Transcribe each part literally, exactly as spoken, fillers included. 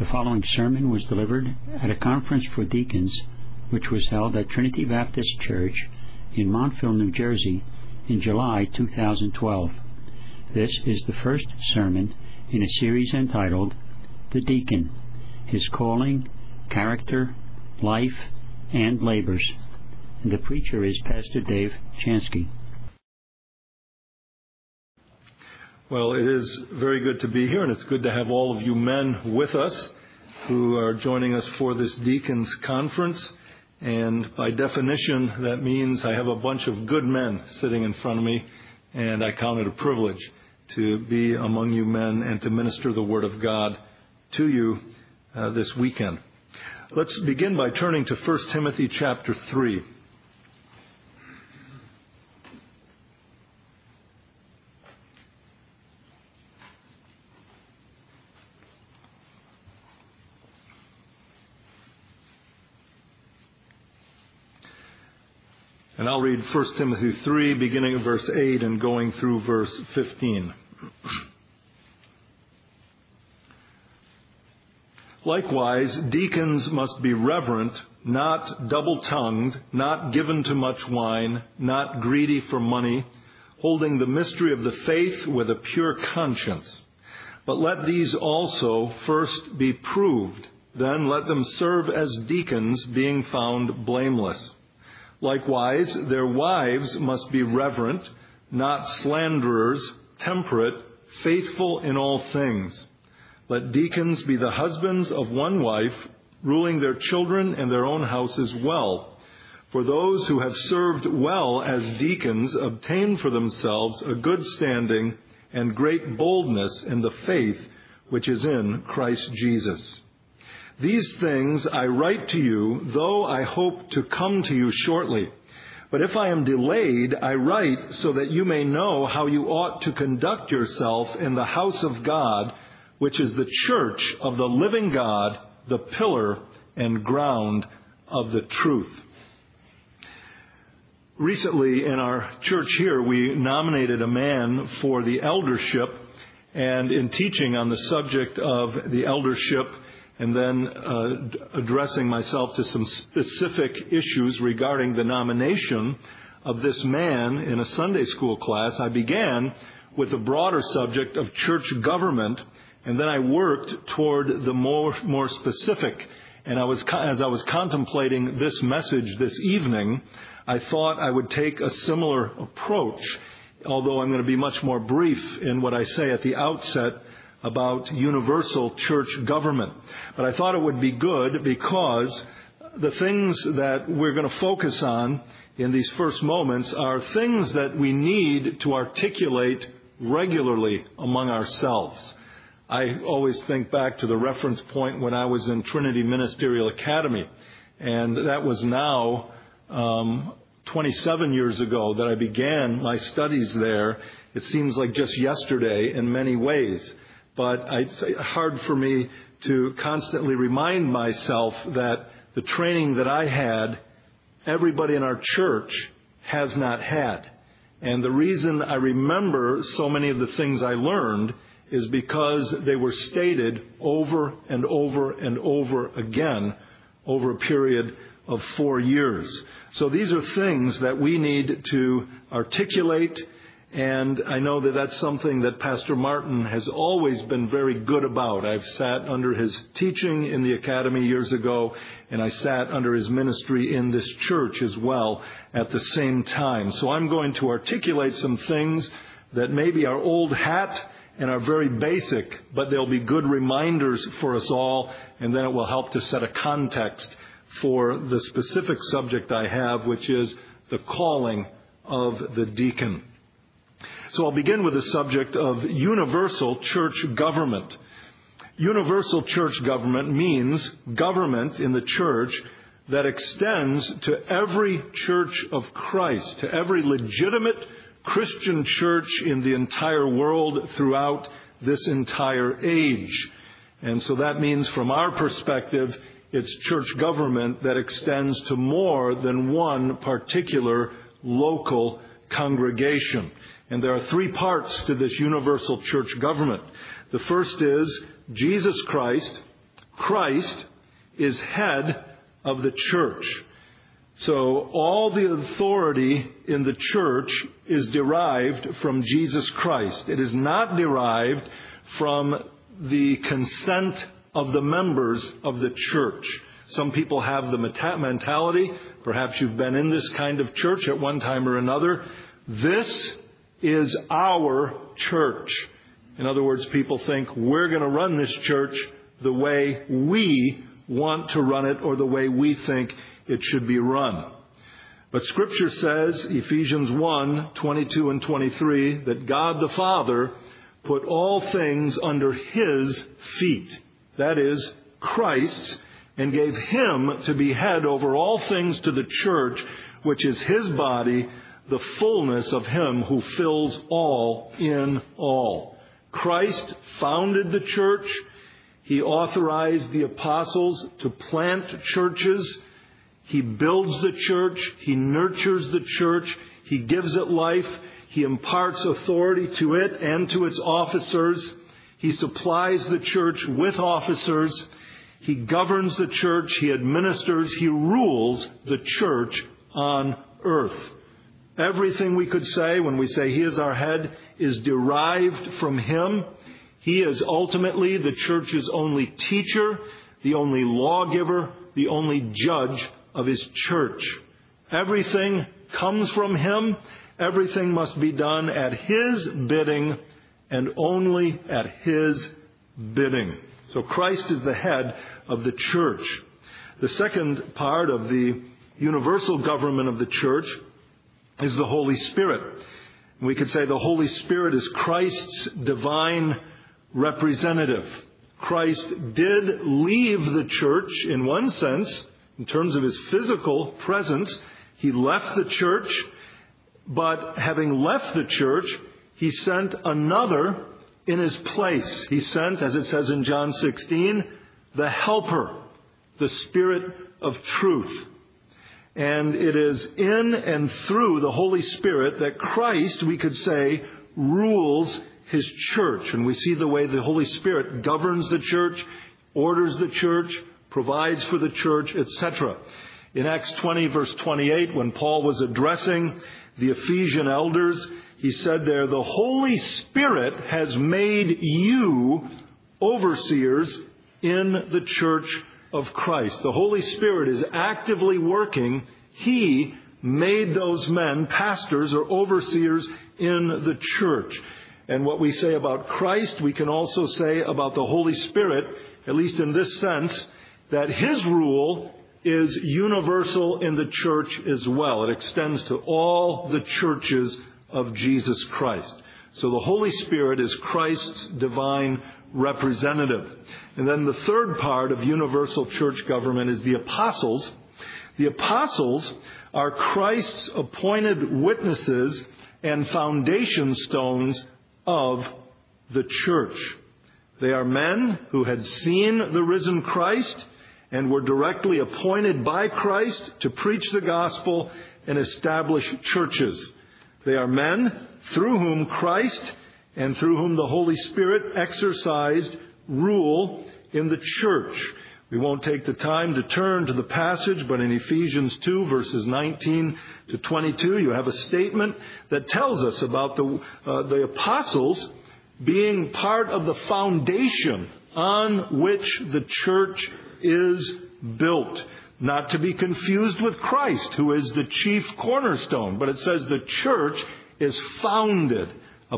The following sermon was delivered at a conference for deacons which was held at Trinity Baptist Church in Montville, New Jersey in July two thousand twelve. This is the first sermon in a series entitled The Deacon, His Calling, Character, Life, and Labors. And the preacher is Pastor Dave Chansky. Well, it is very good to be here, and it's good to have all of you men with us who are joining us for this Deacons Conference. And by definition, that means I have a bunch of good men sitting in front of me, and I count it a privilege to be among you men and to minister the Word of God to you uh, this weekend. Let's begin by turning to First Timothy chapter three. And I'll read First Timothy three, beginning at verse eight and going through verse fifteen. Likewise, deacons must be reverent, not double-tongued, not given to much wine, not greedy for money, holding the mystery of the faith with a pure conscience. But let these also first be proved, then let them serve as deacons, being found blameless. Likewise, their wives must be reverent, not slanderers, temperate, faithful in all things. Let deacons be the husbands of one wife, ruling their children and their own houses well. For those who have served well as deacons obtain for themselves a good standing and great boldness in the faith which is in Christ Jesus. These things I write to you, though I hope to come to you shortly. But if I am delayed, I write so that you may know how you ought to conduct yourself in the house of God, which is the church of the living God, the pillar and ground of the truth. Recently in our church here, we nominated a man for the eldership, and in teaching on the subject of the eldership, and then uh, addressing myself to some specific issues regarding the nomination of this man in a Sunday school class, I began with the broader subject of church government, and then I worked toward the more more specific. And I was as I was contemplating this message this evening, I thought I would take a similar approach, although I'm going to be much more brief in what I say at the outset about universal church government. But I thought it would be good because the things that we're going to focus on in these first moments are things that we need to articulate regularly among ourselves. I always think back to the reference point when I was in Trinity Ministerial Academy, and that was now um, twenty-seven years ago that I began my studies there. It seems like just yesterday in many ways. But it's hard for me to constantly remind myself that the training that I had, everybody in our church has not had. And the reason I remember so many of the things I learned is because they were stated over and over and over again over a period of four years. So these are things that we need to articulate. And I know that that's something that Pastor Martin has always been very good about. I've sat under his teaching in the academy years ago, and I sat under his ministry in this church as well at the same time. So I'm going to articulate some things that maybe are old hat and are very basic, but they'll be good reminders for us all, and then it will help to set a context for the specific subject I have, which is the calling of the deacon. So I'll begin with the subject of universal church government. Universal church government means government in the church that extends to every church of Christ, to every legitimate Christian church in the entire world throughout this entire age. And so that means from our perspective, it's church government that extends to more than one particular local congregation. And there are three parts to this universal church government. The first is Jesus Christ, Christ is head of the church. So all the authority in the church is derived from Jesus Christ. It is not derived from the consent of the members of the church. Some people have the mentality, perhaps you've been in this kind of church at one time or another, this is our church. In other words, people think we're going to run this church the way we want to run it or the way we think it should be run. But Scripture says, Ephesians one, twenty-two and twenty-three, that God the Father put all things under His feet, that is, Christ's, and gave Him to be head over all things to the church, which is His body, the fullness of Him who fills all in all. Christ founded the church. He authorized the apostles to plant churches. He builds the church. He nurtures the church. He gives it life. He imparts authority to it and to its officers. He supplies the church with officers. He governs the church. He administers. He rules the church on earth. Everything we could say when we say He is our head is derived from Him. He is ultimately the church's only teacher, the only lawgiver, the only judge of His church. Everything comes from Him. Everything must be done at His bidding and only at His bidding. So Christ is the head of the church. The second part of the universal government of the church is the Holy Spirit. We could say the Holy Spirit is Christ's divine representative. Christ did leave the church in one sense, in terms of His physical presence. He left the church, but having left the church, He sent another in His place. He sent, as it says in John sixteen, the Helper, the Spirit of truth. And it is in and through the Holy Spirit that Christ, we could say, rules His church. And we see the way the Holy Spirit governs the church, orders the church, provides for the church, et cetera. In Acts twenty, verse twenty-eight, when Paul was addressing the Ephesian elders, he said there, the Holy Spirit has made you overseers in the church of Christ. The Holy Spirit is actively working. He made those men pastors or overseers in the church. And what we say about Christ, we can also say about the Holy Spirit, at least in this sense, that His rule is universal in the church as well. It extends to all the churches of Jesus Christ. So the Holy Spirit is Christ's divine representative. And then the third part of universal church government is the apostles. The apostles are Christ's appointed witnesses and foundation stones of the church. They are men who had seen the risen Christ and were directly appointed by Christ to preach the gospel and establish churches. They are men through whom Christ and through whom the Holy Spirit exercised rule in the church. We won't take the time to turn to the passage, but in Ephesians two, verses nineteen to twenty-two, you have a statement that tells us about the, uh, the apostles being part of the foundation on which the church is built. Not to be confused with Christ, who is the chief cornerstone, but it says the church is founded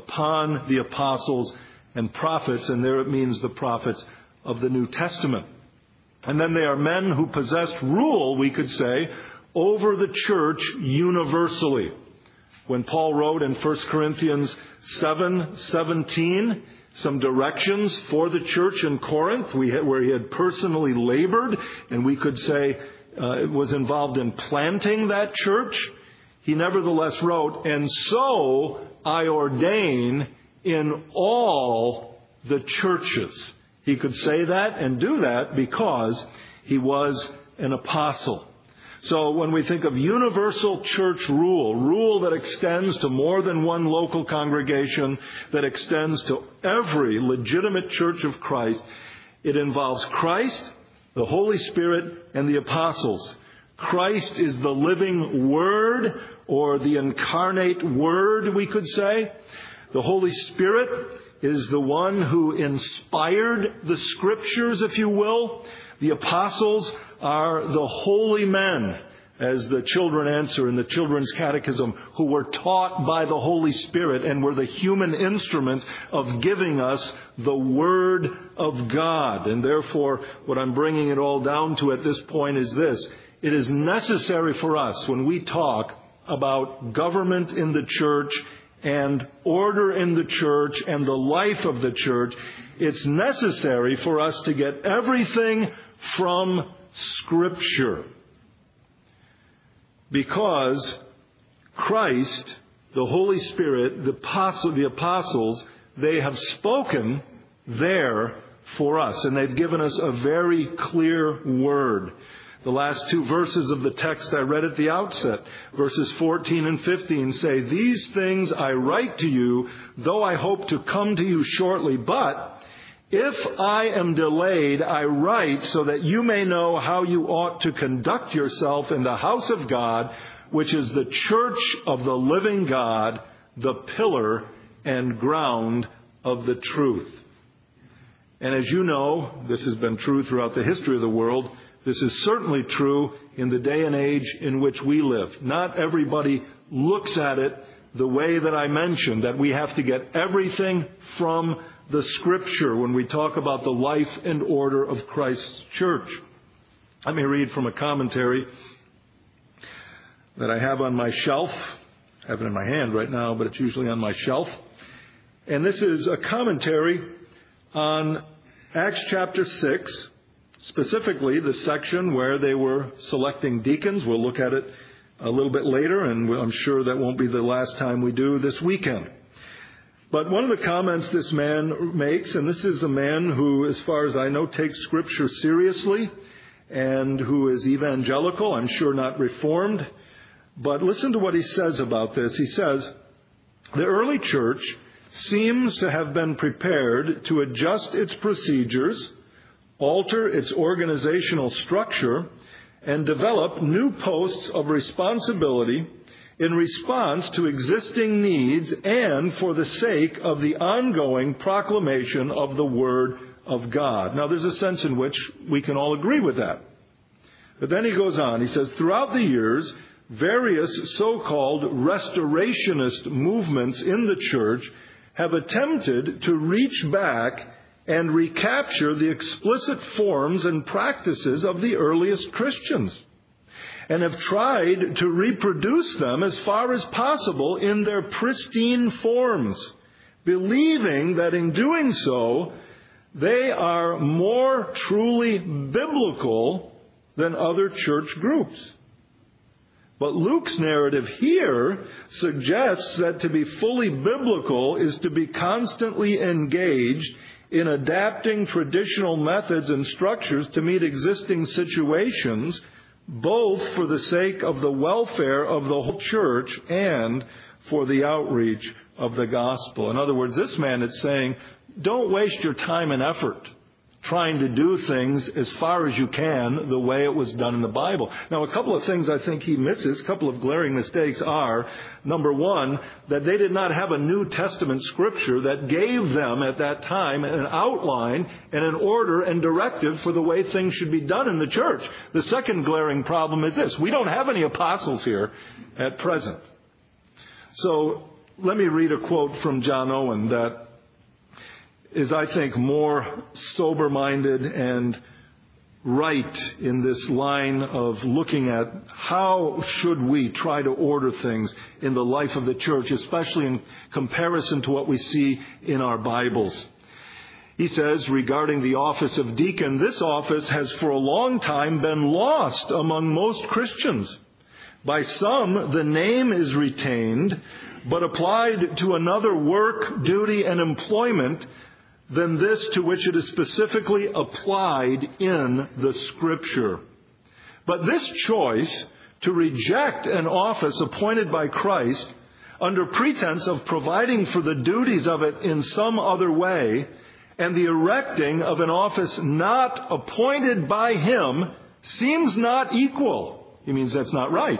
upon the apostles and prophets, and there it means the prophets of the New Testament. And then they are men who possess rule, we could say, over the church universally. When Paul wrote in First Corinthians seven seventeen, some directions for the church in Corinth, we had, where he had personally labored, and we could say uh, was involved in planting that church, he nevertheless wrote, and so I ordain in all the churches. He could say that and do that because he was an apostle. So when we think of universal church rule, rule that extends to more than one local congregation, that extends to every legitimate church of Christ, It involves Christ, the Holy Spirit, and the apostles. Christ is the living Word, or the incarnate Word, we could say. The Holy Spirit is the one who inspired the Scriptures, if you will. The apostles are the holy men, as the children answer in the Children's Catechism, who were taught by the Holy Spirit and were the human instruments of giving us the Word of God. And therefore, what I'm bringing it all down to at this point is this. It is necessary for us, when we talk about government in the church and order in the church and the life of the church, it's necessary for us to get everything from Scripture. Because Christ, the Holy Spirit, the apostle, the apostles, they have spoken there for us. And they've given us a very clear word. The last two verses of the text I read at the outset, verses fourteen and fifteen, say, "These things I write to you, though I hope to come to you shortly. But if I am delayed, I write so that you may know how you ought to conduct yourself in the house of God, which is the church of the living God, the pillar and ground of the truth." And as you know, this has been true throughout the history of the world. This is certainly true in the day and age in which we live. Not everybody looks at it the way that I mentioned, that we have to get everything from the Scripture when we talk about the life and order of Christ's church. Let me read from a commentary that I have on my shelf. I have it in my hand right now, but it's usually on my shelf. And this is a commentary on Acts chapter six, specifically the section where they were selecting deacons. We'll look at it a little bit later, and I'm sure that won't be the last time we do this weekend. But one of the comments this man makes, and this is a man who, as far as I know, takes Scripture seriously and who is evangelical, I'm sure not reformed. But listen to what he says about this. He says, "The early church seems to have been prepared to adjust its procedures, alter its organizational structure, and develop new posts of responsibility in response to existing needs and for the sake of the ongoing proclamation of the Word of God." Now, there's a sense in which we can all agree with that. But then he goes on. He says, "Throughout the years, various so-called restorationist movements in the church have attempted to reach back and recapture the explicit forms and practices of the earliest Christians, and have tried to reproduce them as far as possible in their pristine forms, believing that in doing so, they are more truly biblical than other church groups. But Luke's narrative here suggests that to be fully biblical is to be constantly engaged in adapting traditional methods and structures to meet existing situations, both for the sake of the welfare of the whole church and for the outreach of the gospel." In other words, this man is saying, don't waste your time and effort trying to do things as far as you can the way it was done in the Bible. Now, a couple of things I think he misses, a couple of glaring mistakes are, number one, that they did not have a New Testament scripture that gave them at that time an outline and an order and directive for the way things should be done in the church. The second glaring problem is this: we don't have any apostles here at present. So let me read a quote from John Owen that is, I think, more sober-minded and right in this line of looking at how should we try to order things in the life of the church, especially in comparison to what we see in our Bibles. He says, regarding the office of deacon, "This office has for a long time been lost among most Christians. By some, the name is retained, but applied to another work, duty, and employment than this to which it is specifically applied in the Scripture. But this choice to reject an office appointed by Christ under pretense of providing for the duties of it in some other way, and the erecting of an office not appointed by him seems not equal. He means that's not right.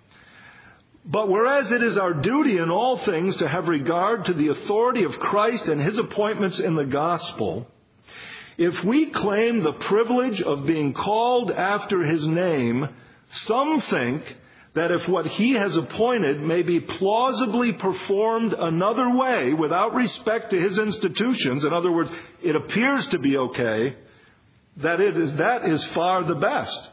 But whereas it is our duty in all things to have regard to the authority of Christ and his appointments in the gospel, if we claim the privilege of being called after his name, some think that if what he has appointed may be plausibly performed another way without respect to his institutions, in other words, it appears to be okay, that it is, that is far the best.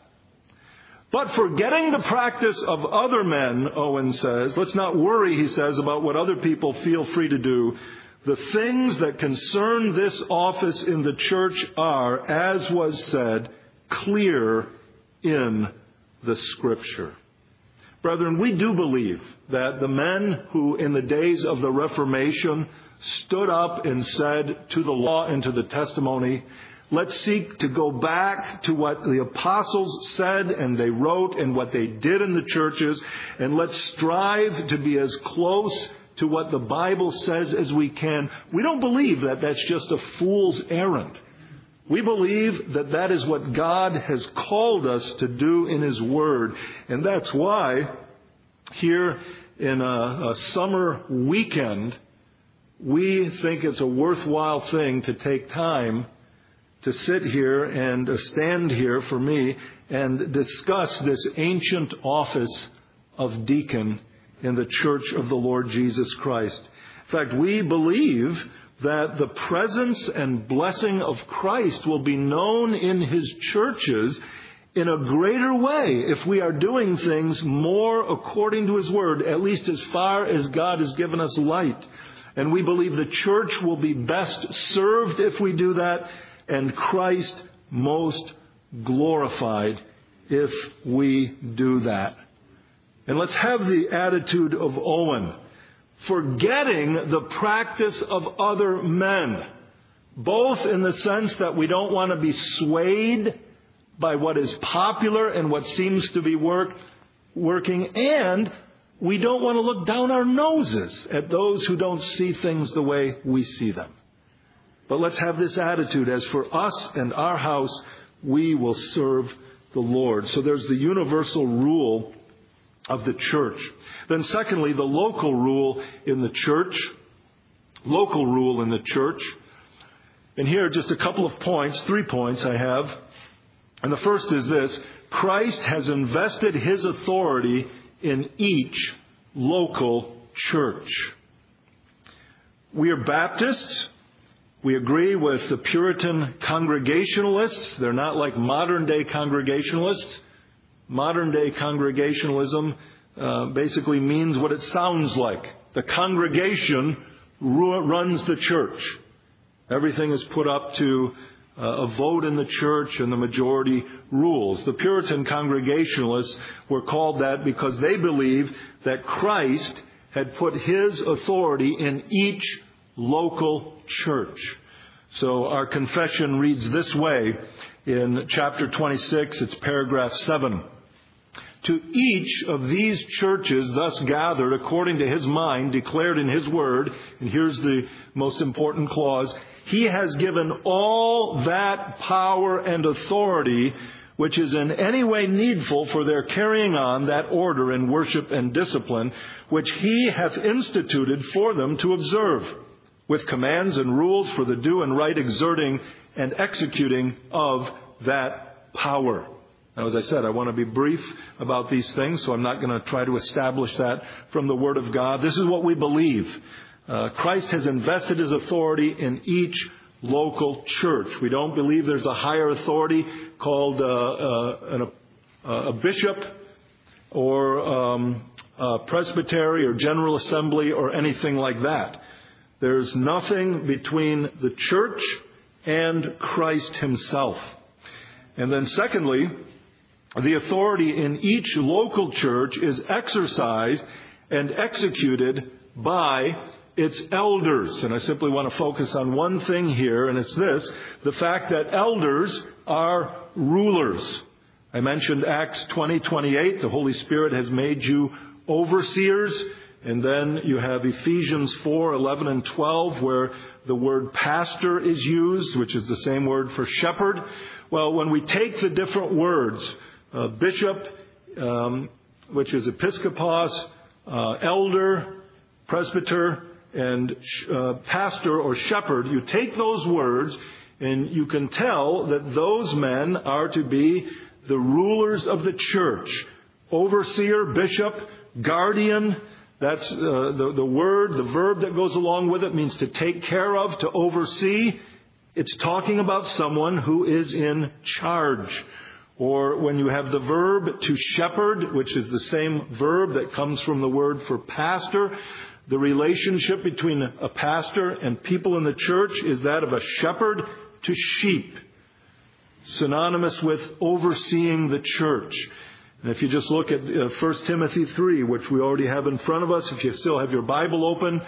But forgetting the practice of other men, Owen says, let's not worry, he says, about what other people feel free to do. The things that concern this office in the church are, as was said, clear in the Scripture. Brethren, we do believe that the men who in the days of the Reformation stood up and said to the law and to the testimony, let's seek to go back to what the apostles said and they wrote and what they did in the churches, and let's strive to be as close to what the Bible says as we can. We don't believe that that's just a fool's errand. We believe that that is what God has called us to do in his word. And that's why here in a, a summer weekend, we think it's a worthwhile thing to take time to sit here and stand here for me and discuss this ancient office of deacon in the church of the Lord Jesus Christ. In fact, we believe that the presence and blessing of Christ will be known in his churches in a greater way if we are doing things more according to his word, at least as far as God has given us light. And we believe the church will be best served if we do that, and Christ most glorified if we do that. And let's have the attitude of Owen, forgetting the practice of other men, both in the sense that we don't want to be swayed by what is popular and what seems to be work, working, and we don't want to look down our noses at those who don't see things the way we see them. But let's have this attitude, as for us and our house, we will serve the Lord. So there's the universal rule of the church. Then secondly, the local rule in the church. Local rule in the church. And here are just a couple of points, three points I have. And the first is this: Christ has invested his authority in each local church. We are Baptists. We agree with the Puritan Congregationalists. They're not like modern-day Congregationalists. Modern-day Congregationalism uh, basically means what it sounds like. The congregation ru- runs the church. Everything is put up to uh, a vote in the church, and the majority rules. The Puritan Congregationalists were called that because they believed that Christ had put his authority in each local church. So our confession reads this way in chapter twenty-six, it's paragraph seven. To each of these churches thus gathered according to his mind, declared in his word, and here's the most important clause, he has given all that power and authority which is in any way needful for their carrying on that order in worship and discipline, which he hath instituted for them to observe, with commands and rules for the due and right exerting and executing of that power. Now, as I said, I want to be brief about these things, so I'm not going to try to establish that from the Word of God. This is what we believe. Uh, Christ has invested his authority in each local church. We don't believe there's a higher authority called uh, uh, an, a, a bishop or um, a presbytery or general assembly or anything like that. There's nothing between the church and Christ himself. And then secondly, the authority in each local church is exercised and executed by its elders. And I simply want to focus on one thing here, and it's this: the fact that elders are rulers. I mentioned Acts twenty twenty-eight. The Holy Spirit has made you overseers. And then you have Ephesians four, eleven and twelve, where the word pastor is used, which is the same word for shepherd. Well, when we take the different words, uh, bishop, um, which is episkopos, uh, elder, presbyter, and uh, pastor or shepherd, you take those words and you can tell that those men are to be the rulers of the church. Overseer, bishop, guardian, that's uh, the, the word, the verb that goes along with it means to take care of, to oversee. It's talking about someone who is in charge. Or when you have the verb to shepherd, which is the same verb that comes from the word for pastor, the relationship between a pastor and people in the church is that of a shepherd to sheep, synonymous with overseeing the church. And if you just look at uh, First Timothy three, which we already have in front of us, if you still have your Bible open,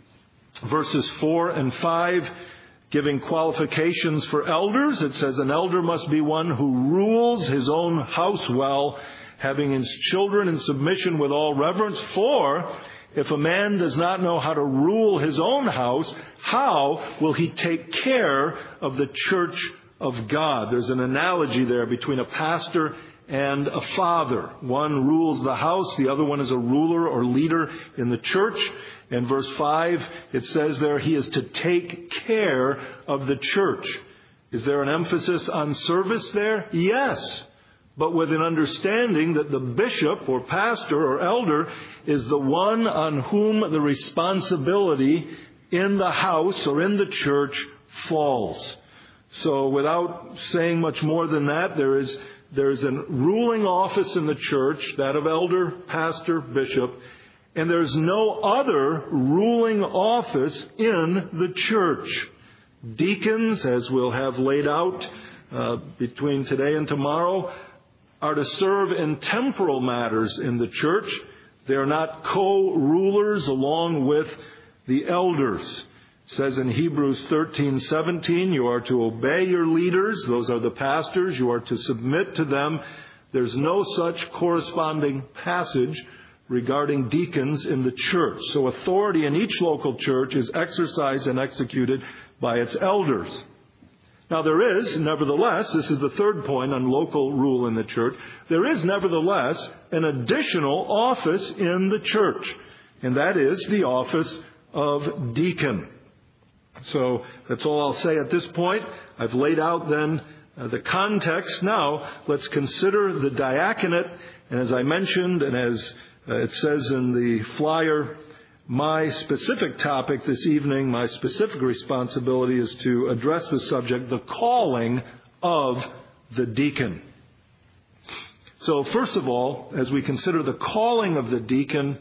verses four and five, giving qualifications for elders, it says, an elder must be one who rules his own house well, having his children in submission with all reverence. For if a man does not know how to rule his own house, how will he take care of the church of God? There's an analogy there between a pastor and a father. One rules the house, the other one is a ruler or leader in the church. In verse five, it says there, he is to take care of the church. Is there an emphasis on service there? Yes. But with an understanding that the bishop or pastor or elder is the one on whom the responsibility in the house or in the church falls. So without saying much more than that, there is there is a ruling office in the church, that of elder, pastor, bishop, and there's no other ruling office in the church. Deacons, as we'll have laid out uh, between today and tomorrow, are to serve in temporal matters in the church. They are not co-rulers along with the elders. It says in Hebrews thirteen seventeen, you are to obey your leaders. Those are the pastors. You are to submit to them. There's no such corresponding passage regarding deacons in the church. So authority in each local church is exercised and executed by its elders. Now there is, nevertheless, this is the third point on local rule in the church, there is nevertheless an additional office in the church, and that is the office of deacon. So that's all I'll say at this point. I've laid out then uh, the context. Now let's consider the diaconate, and as I mentioned, and as uh, it says in the flyer, my specific topic this evening, my specific responsibility is to address the subject, the calling of the deacon. So first of all, as we consider the calling of the deacon,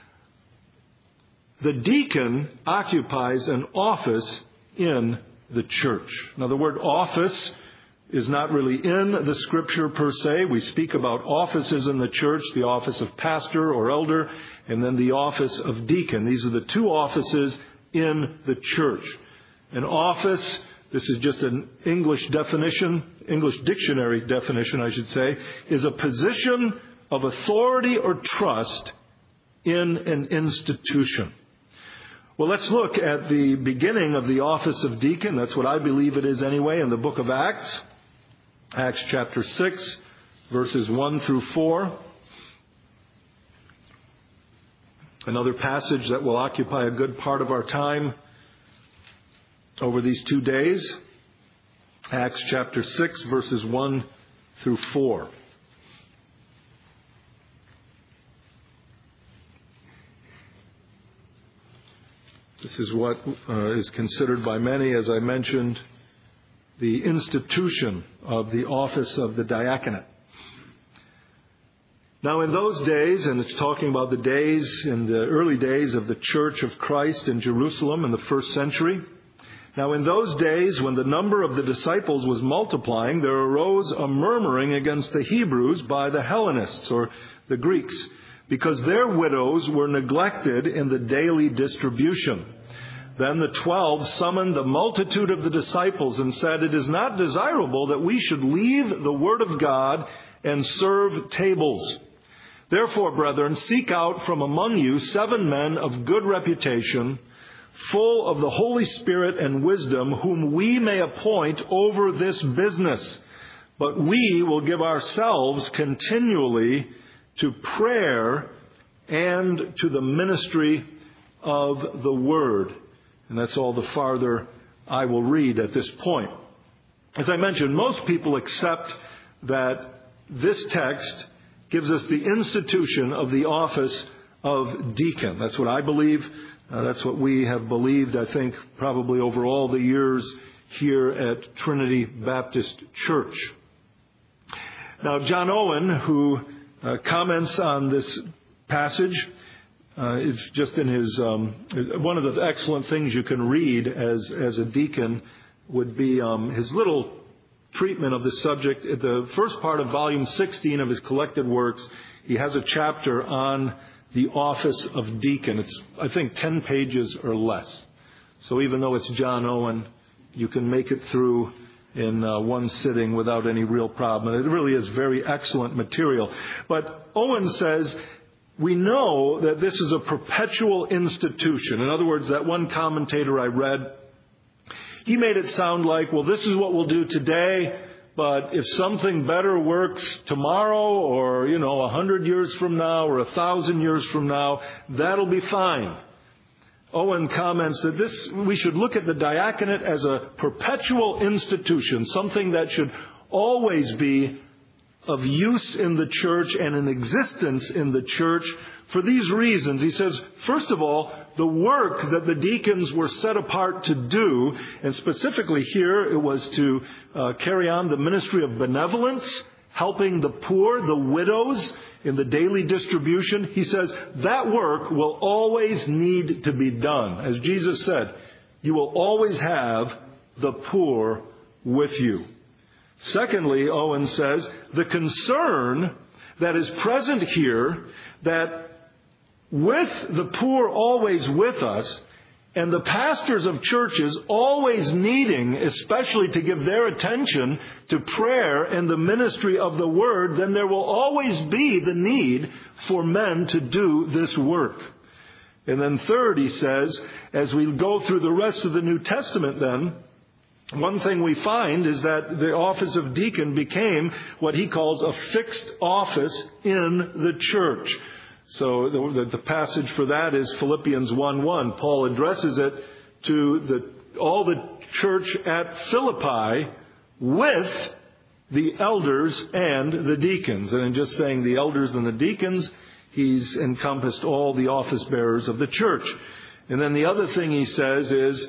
the deacon occupies an office in the church. Now the word office is not really in the Scripture per se. We speak about offices in the church, the office of pastor or elder, and then the office of deacon. These are the two offices in the church. An office, this is just an English definition, English dictionary definition, I should say, is a position of authority or trust in an institution. Well, let's look at the beginning of the office of deacon. That's what I believe it is anyway, in the book of Acts. Acts chapter six, verses one through four. Another passage that will occupy a good part of our time over these two days. Acts chapter six, verses one through four. This is what uh, is considered by many, as I mentioned, the institution of the office of the diaconate. Now in those days, and it's talking about the days, in the early days of the Church of Christ in Jerusalem in the first century. Now in those days, when the number of the disciples was multiplying, there arose a murmuring against the Hebrews by the Hellenists, or the Greeks, because their widows were neglected in the daily distribution. Then the twelve summoned the multitude of the disciples and said, it is not desirable that we should leave the word of God and serve tables. Therefore, brethren, seek out from among you seven men of good reputation, full of the Holy Spirit and wisdom, whom we may appoint over this business. But we will give ourselves continually to prayer and to the ministry of the Word. And that's all the farther I will read at this point. As I mentioned, most people accept that this text gives us the institution of the office of deacon. That's what I believe. Uh, that's what we have believed, I think, probably over all the years here at Trinity Baptist Church. Now, John Owen, who uh, comments on this passage, uh, it's just in his, um, one of the excellent things you can read as, as a deacon would be um, his little treatment of the subject. At the first part of volume sixteen of his collected works, he has a chapter on the office of deacon. It's, I think, ten pages or less. So even though it's John Owen, you can make it through in uh, one sitting without any real problem. And it really is very excellent material. But Owen says, we know that this is a perpetual institution. In other words, that one commentator I read, he made it sound like, well, this is what we'll do today, but if something better works tomorrow or, you know, a hundred years from now or a thousand years from now, that'll be fine. Owen comments that this, we should look at the diaconate as a perpetual institution, something that should always be of use in the church and in existence in the church for these reasons. He says, first of all, the work that the deacons were set apart to do, and specifically here it was to uh, carry on the ministry of benevolence, helping the poor, the widows in the daily distribution. He says that work will always need to be done. As Jesus said, you will always have the poor with you. Secondly, Owen says, the concern that is present here, that with the poor always with us, and the pastors of churches always needing, especially to give their attention to prayer and the ministry of the Word, then there will always be the need for men to do this work. And then third, he says, as we go through the rest of the New Testament then, one thing we find is that the office of deacon became what he calls a fixed office in the church. So the, the passage for that is Philippians one one. Paul addresses it to the, all the church at Philippi with the elders and the deacons. And in just saying the elders and the deacons, he's encompassed all the office bearers of the church. And then the other thing he says is,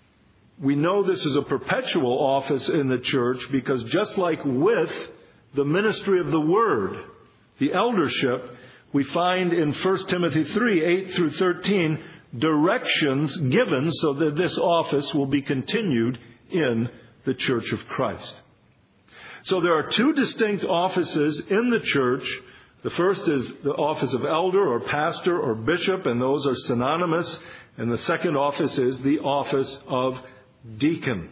we know this is a perpetual office in the church because just like with the ministry of the Word, the eldership, we find in First Timothy three, eight through thirteen, directions given so that this office will be continued in the Church of Christ. So there are two distinct offices in the church. The first is the office of elder or pastor or bishop, and those are synonymous. And the second office is the office of deacon.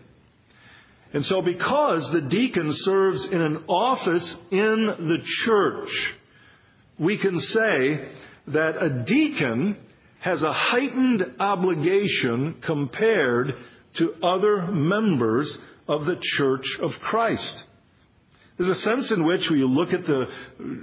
And so because the deacon serves in an office in the church, we can say that a deacon has a heightened obligation compared to other members of the Church of Christ. There's a sense in which when you look at the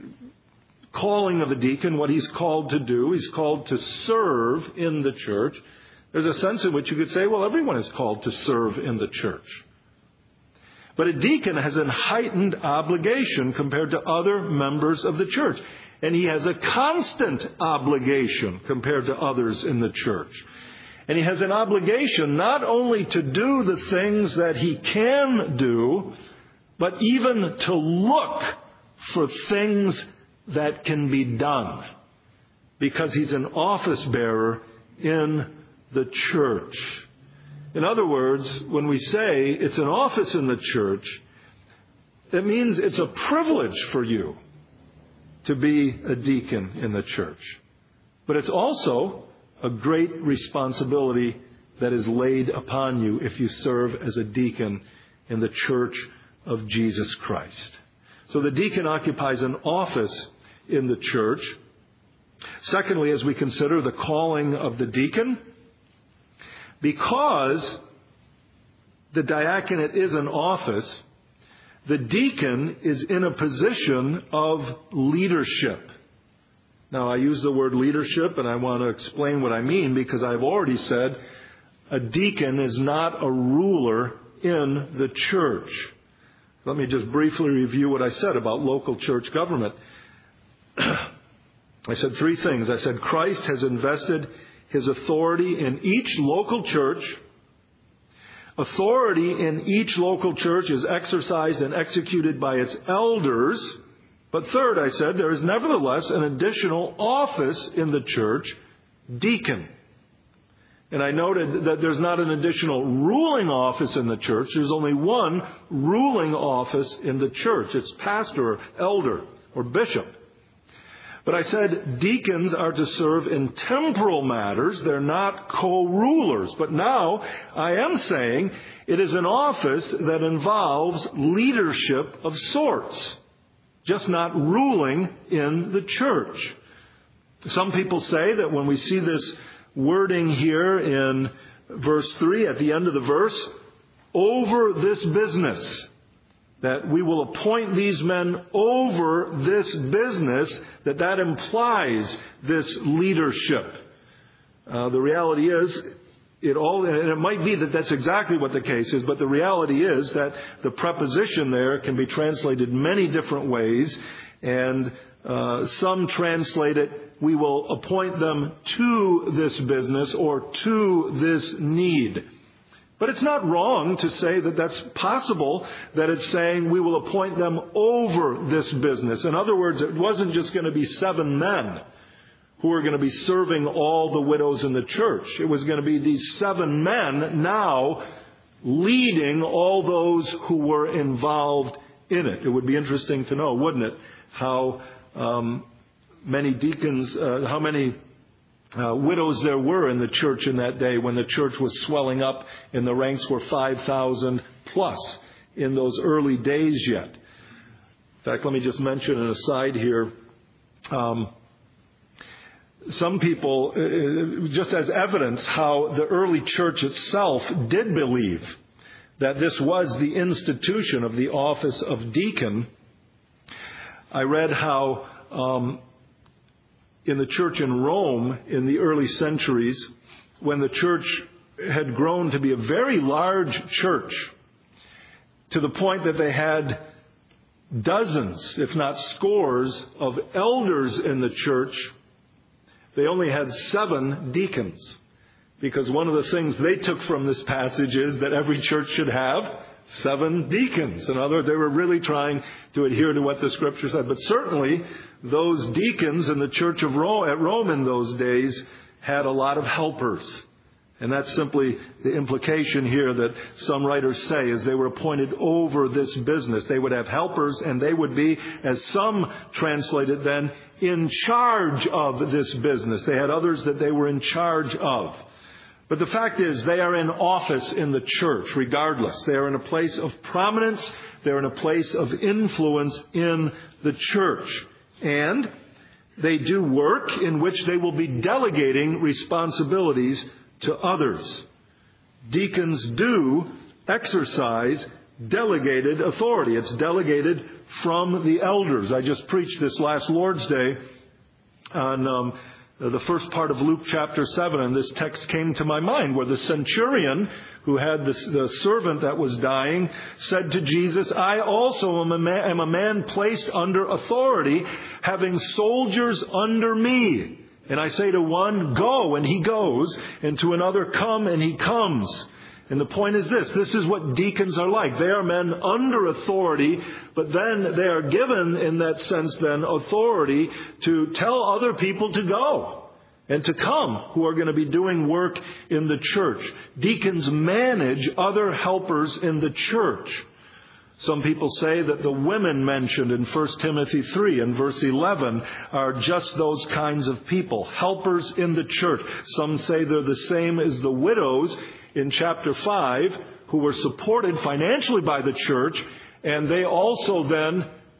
calling of a deacon, what he's called to do, he's called to serve in the church. There's a sense in which you could say, well, everyone is called to serve in the church. But a deacon has a heightened obligation compared to other members of the church. And he has a constant obligation compared to others in the church. And he has an obligation not only to do the things that he can do, but even to look for things that can be done. Because he's an office bearer in the church. In other words, when we say it's an office in the church, it means it's a privilege for you to be a deacon in the church. But it's also a great responsibility that is laid upon you if you serve as a deacon in the church of Jesus Christ. So the deacon occupies an office in the church. Secondly, as we consider the calling of the deacon, because the diaconate is an office, the deacon is in a position of leadership. Now, I use the word leadership, and I want to explain what I mean, because I've already said a deacon is not a ruler in the church. Let me just briefly review what I said about local church government. I said three things. I said Christ has invested his authority in each local church. Authority in each local church is exercised and executed by its elders. But third, I said, there is nevertheless an additional office in the church, deacon. And I noted that there's not an additional ruling office in the church. There's only one ruling office in the church. It's pastor, or elder, or bishop. But I said deacons are to serve in temporal matters. They're not co-rulers. But now I am saying it is an office that involves leadership of sorts, just not ruling in the church. Some people say that when we see this wording here in verse three, at the end of the verse, over this business, that we will appoint these men over this business, that that implies this leadership. Uh, the reality is, it all, and it might be that that's exactly what the case is, but the reality is that the preposition there can be translated many different ways, and uh, some translate it, we will appoint them to this business or to this need. But it's not wrong to say that that's possible, that it's saying we will appoint them over this business. In other words, it wasn't just going to be seven men who were going to be serving all the widows in the church. It was going to be these seven men now leading all those who were involved in it. It would be interesting to know, wouldn't it, how um, many deacons, uh, how many Uh, widows there were in the church in that day when the church was swelling up and the ranks were five thousand plus in those early days yet. In fact, let me just mention an aside here. Um, some people, uh, just as evidence how the early church itself did believe that this was the institution of the office of deacon, I read how um, in the church in Rome in the early centuries, when the church had grown to be a very large church, to the point that they had dozens, if not scores, of elders in the church, they only had seven deacons. Because one of the things they took from this passage is that every church should have seven deacons. In other words, they were really trying to adhere to what the Scripture said. But certainly, those deacons in the church of Rome, at Rome in those days had a lot of helpers. And that's simply the implication here that some writers say, as they were appointed over this business. They would have helpers, and they would be, as some translated then, in charge of this business. They had others that they were in charge of. But the fact is, they are in office in the church, regardless. They are in a place of prominence. They are in a place of influence in the church. And they do work in which they will be delegating responsibilities to others. Deacons do exercise delegated authority. It's delegated from the elders. I just preached this last Lord's Day on um, the first part of Luke chapter seven, and this text came to my mind where the centurion who had this, the servant that was dying said to Jesus, I also am a, man, am a man placed under authority, having soldiers under me. And I say to one, go, and he goes, and to another, come, and he comes. And the point is this, this is what deacons are like. They are men under authority, but then they are given, in that sense then, authority to tell other people to go and to come who are going to be doing work in the church. Deacons manage other helpers in the church. Some people say that the women mentioned in First Timothy three and verse eleven are just those kinds of people, helpers in the church. Some say they're the same as the widows in chapter five, who were supported financially by the church, and they also then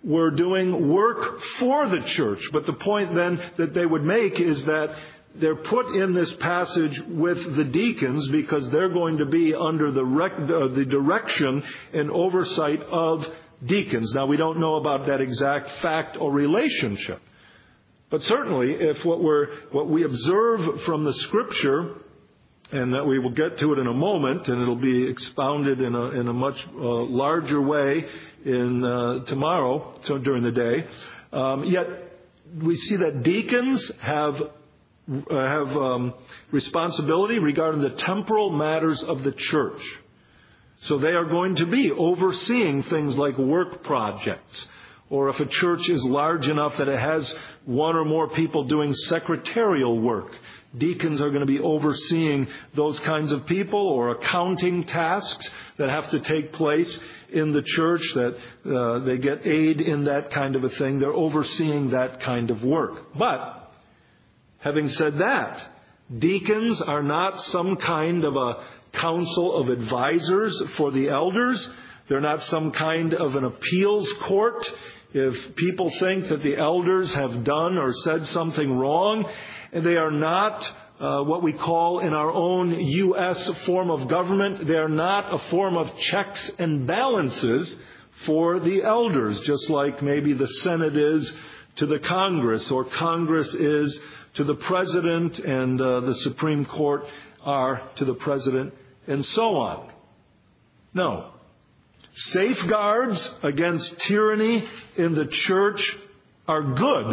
were doing work for the church. But the point then that they would make is that they're put in this passage with the deacons because they're going to be under the, rec- uh, the direction and oversight of deacons. Now, we don't know about that exact fact or relationship. But certainly, if what we're what we observe from the Scripture, and that we will get to it in a moment, and it'll be expounded in a in a much uh, larger way in uh, tomorrow, so during the day. Um, yet we see that deacons have uh, have um, responsibility regarding the temporal matters of the church. So they are going to be overseeing things like work projects. Or if a church is large enough that it has one or more people doing secretarial work, deacons are going to be overseeing those kinds of people, or accounting tasks that have to take place in the church, that uh, they get aid in that kind of a thing. They're overseeing that kind of work. But, having said that, deacons are not some kind of a council of advisors for the elders. They're not some kind of an appeals court. If people think that the elders have done or said something wrong, and they are not uh, what we call in our own U S form of government, they are not a form of checks and balances for the elders, just like maybe the Senate is to the Congress, or Congress is to the President, and uh, the Supreme Court are to the President, and so on. No. Safeguards against tyranny in the church are good.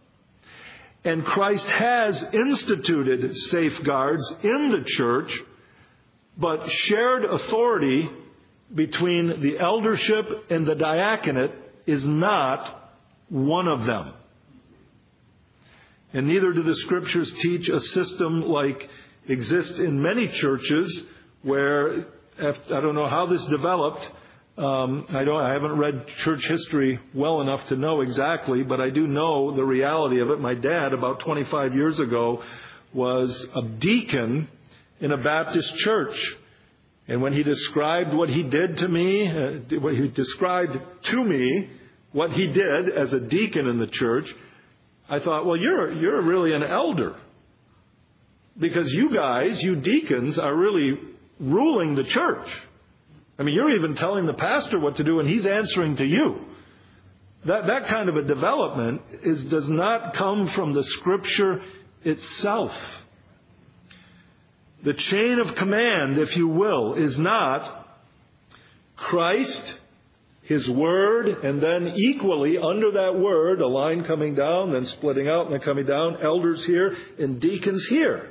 And Christ has instituted safeguards in the church, but shared authority between the eldership and the diaconate is not one of them. And neither do the Scriptures teach a system like exists in many churches where, I don't know how this developed. Um, I don't. I haven't read church history well enough to know exactly, but I do know the reality of it. My dad, about twenty-five years ago, was a deacon in a Baptist church. And when he described what he did to me, uh, what he described to me, what he did as a deacon in the church, I thought, well, you're you're really an elder. Because you guys, you deacons, are really ruling the church. I mean, you're even telling the pastor what to do, and he's answering to you. That that kind of a development is does not come from the Scripture itself. The chain of command, if you will, is not Christ, His Word, and then equally under that Word, a line coming down, then splitting out, and then coming down, elders here and deacons here.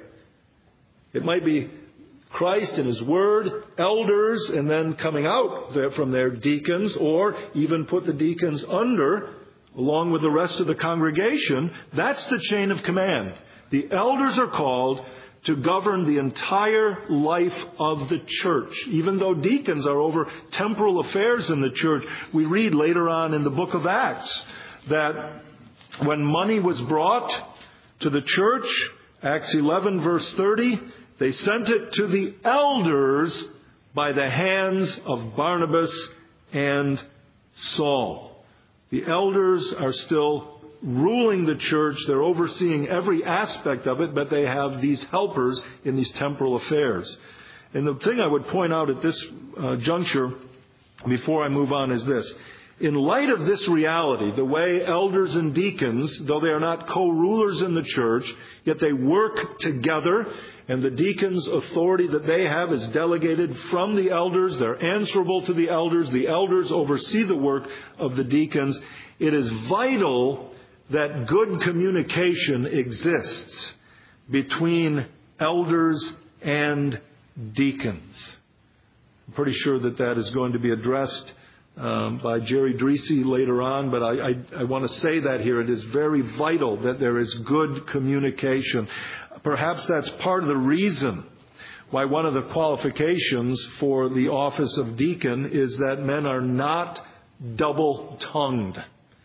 It might be Christ and His Word, elders, and then coming out there from their deacons, or even put the deacons under, along with the rest of the congregation. That's the chain of command. The elders are called to govern the entire life of the church. Even though deacons are over temporal affairs in the church, we read later on in the book of Acts that when money was brought to the church, Acts eleven verse thirty, they sent it to the elders by the hands of Barnabas and Saul. The elders are still ruling the church. They're overseeing every aspect of it, but they have these helpers in these temporal affairs. And the thing I would point out at this uh, juncture, before I move on, is this. In light of this reality, the way elders and deacons, though they are not co-rulers in the church, yet they work together, and the deacons' authority that they have is delegated from the elders. They're answerable to the elders. The elders oversee the work of the deacons. It is vital that good communication exists between elders and deacons. I'm pretty sure that that is going to be addressed Um, by Jerry Dreesy later on, but I, I, I want to say that here. It is very vital that there is good communication. Perhaps that's part of the reason why one of the qualifications for the office of deacon is that men are not double-tongued.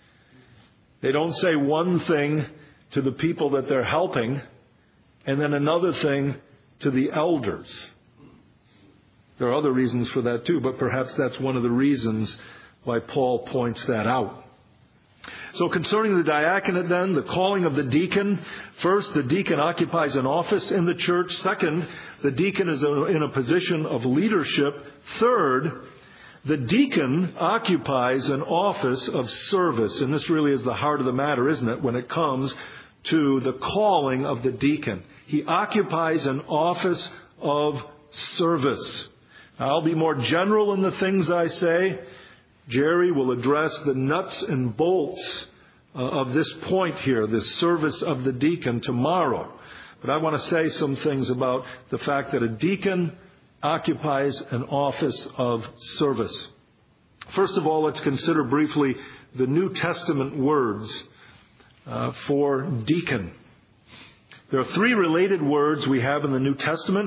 They don't say one thing to the people that they're helping and then another thing to the elders. There are other reasons for that too, but perhaps that's one of the reasons why Paul points that out. So concerning the diaconate then, the calling of the deacon, first, the deacon occupies an office in the church. Second, the deacon is in a position of leadership. Third, the deacon occupies an office of service. And this really is the heart of the matter, isn't it, when it comes to the calling of the deacon. He occupies an office of service. Now, I'll be more general in the things I say. Jerry will address the nuts and bolts uh, of this point here, this service of the deacon, tomorrow. But I want to say some things about the fact that a deacon occupies an office of service. First of all, let's consider briefly the New Testament words uh, for deacon. There are three related words we have in the New Testament.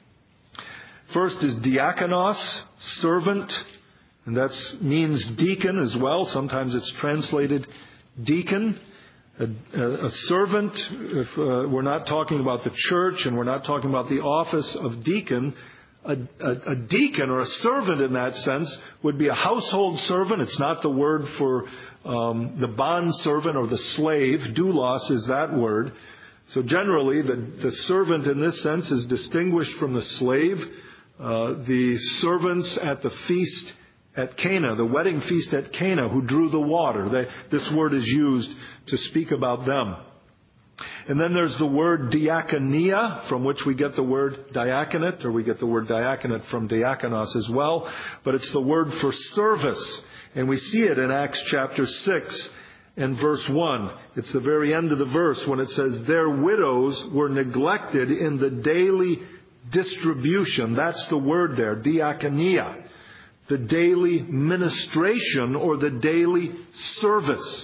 First is diakonos, servant. And that means deacon as well. Sometimes it's translated deacon. A, a, a servant, if uh, we're not talking about the church and we're not talking about the office of deacon, a, a, a deacon or a servant in that sense would be a household servant. It's not the word for um, the bond servant or the slave. Doulos is that word. So generally, the, the servant in this sense is distinguished from the slave. Uh, the servants at the feast at Cana, the wedding feast at Cana, who drew the water. They, this word is used to speak about them. And then there's the word diakonia, from which we get the word diaconate, or we get the word diaconate from diakonos as well. But it's the word for service. And we see it in Acts chapter six and verse one. It's the very end of the verse when it says, their widows were neglected in the daily distribution. That's the word there, diakonia. The daily ministration or the daily service.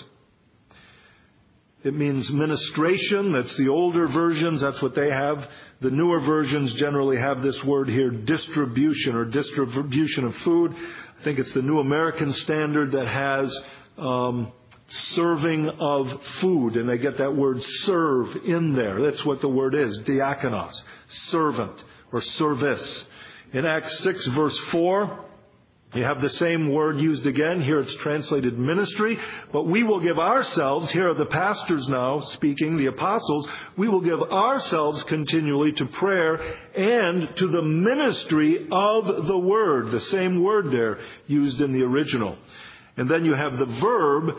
It means ministration. That's the older versions. That's what they have. The newer versions generally have this word here, distribution or distribution of food. I think it's the New American Standard that has um, serving of food. And they get that word serve in there. That's what the word is, diakonos, servant or service. In Acts six verse four, you have the same word used again. Here it's translated ministry. But we will give ourselves, here are the pastors now speaking, the apostles, we will give ourselves continually to prayer and to the ministry of the word. The same word there used in the original. And then you have the verb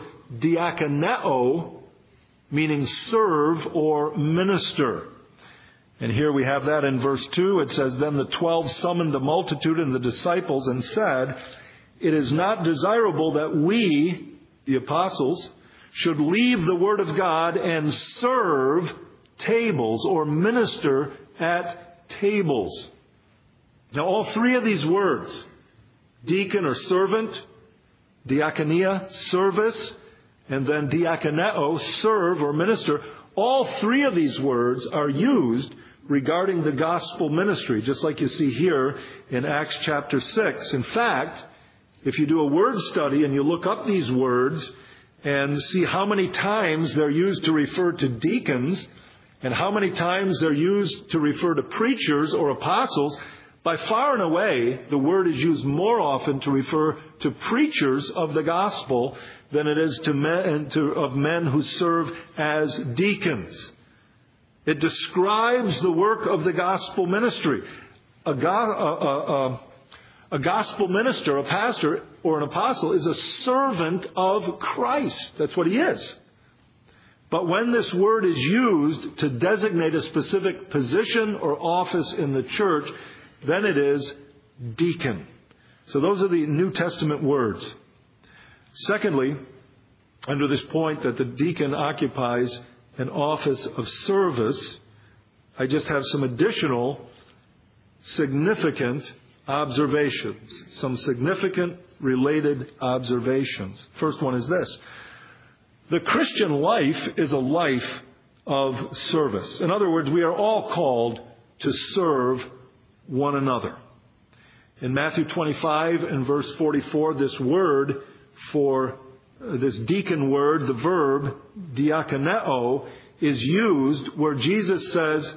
diakoneo, meaning serve or minister. And here we have that in verse two. It says, then the twelve summoned the multitude and the disciples and said, it is not desirable that we, the apostles, should leave the word of God and serve tables or minister at tables. Now all three of these words, deacon or servant, diakonia, service, and then diakoneo, serve or minister, all three of these words are used regarding the gospel ministry, just like you see here in Acts chapter six. In fact, if you do a word study and you look up these words and see how many times they're used to refer to deacons and how many times they're used to refer to preachers or apostles, by far and away, the word is used more often to refer to preachers of the gospel than it is to men, to, of men who serve as deacons. It describes the work of the gospel ministry. A, go, a, a, a, a gospel minister, a pastor, or an apostle is a servant of Christ. That's what he is. But when this word is used to designate a specific position or office in the church, then it is deacon. So those are the New Testament words. Secondly, under this point that the deacon occupies an office of service, I just have some additional significant observations. Some significant related observations. First one is this. The Christian life is a life of service. In other words, we are all called to serve one another. In Matthew twenty-five and verse forty-four, this word for this deacon word, the verb diakoneo, is used where Jesus says,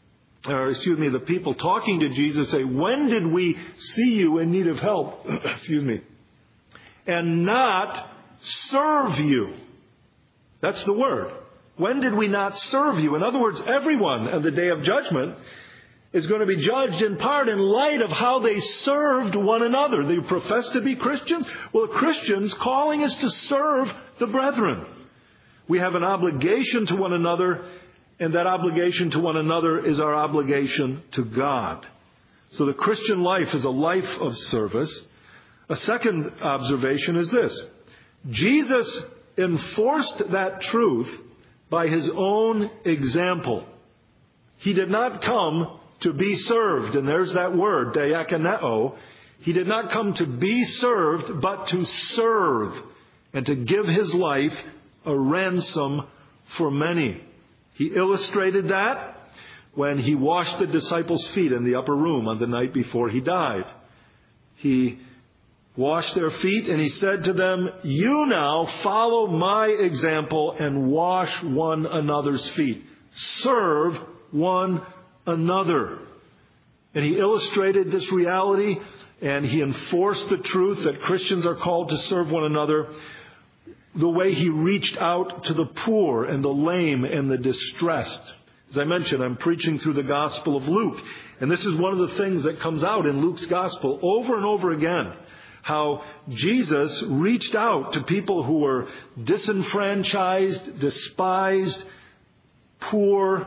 or excuse me, the people talking to Jesus say, when did we see you in need of help, excuse me, and not serve you? That's the word. When did we not serve you? In other words, everyone on the day of judgment is going to be judged in part in light of how they served one another. They profess to be Christians. Well, Christians calling us to serve the brethren. We have an obligation to one another, and that obligation to one another is our obligation to God. So the Christian life is a life of service. A second observation is this. Jesus enforced that truth by his own example. He did not come to be served, and there's that word, diakoneo. He did not come to be served, but to serve and to give his life a ransom for many. He illustrated that when he washed the disciples' feet in the upper room on the night before he died. He washed their feet and he said to them, "You now follow my example and wash one another's feet. Serve one another." And he illustrated this reality and he enforced the truth that Christians are called to serve one another the way he reached out to the poor and the lame and the distressed. As I mentioned, I'm preaching through the Gospel of Luke. And this is one of the things that comes out in Luke's Gospel over and over again. How Jesus reached out to people who were disenfranchised, despised, poor,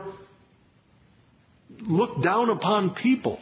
looked down upon people.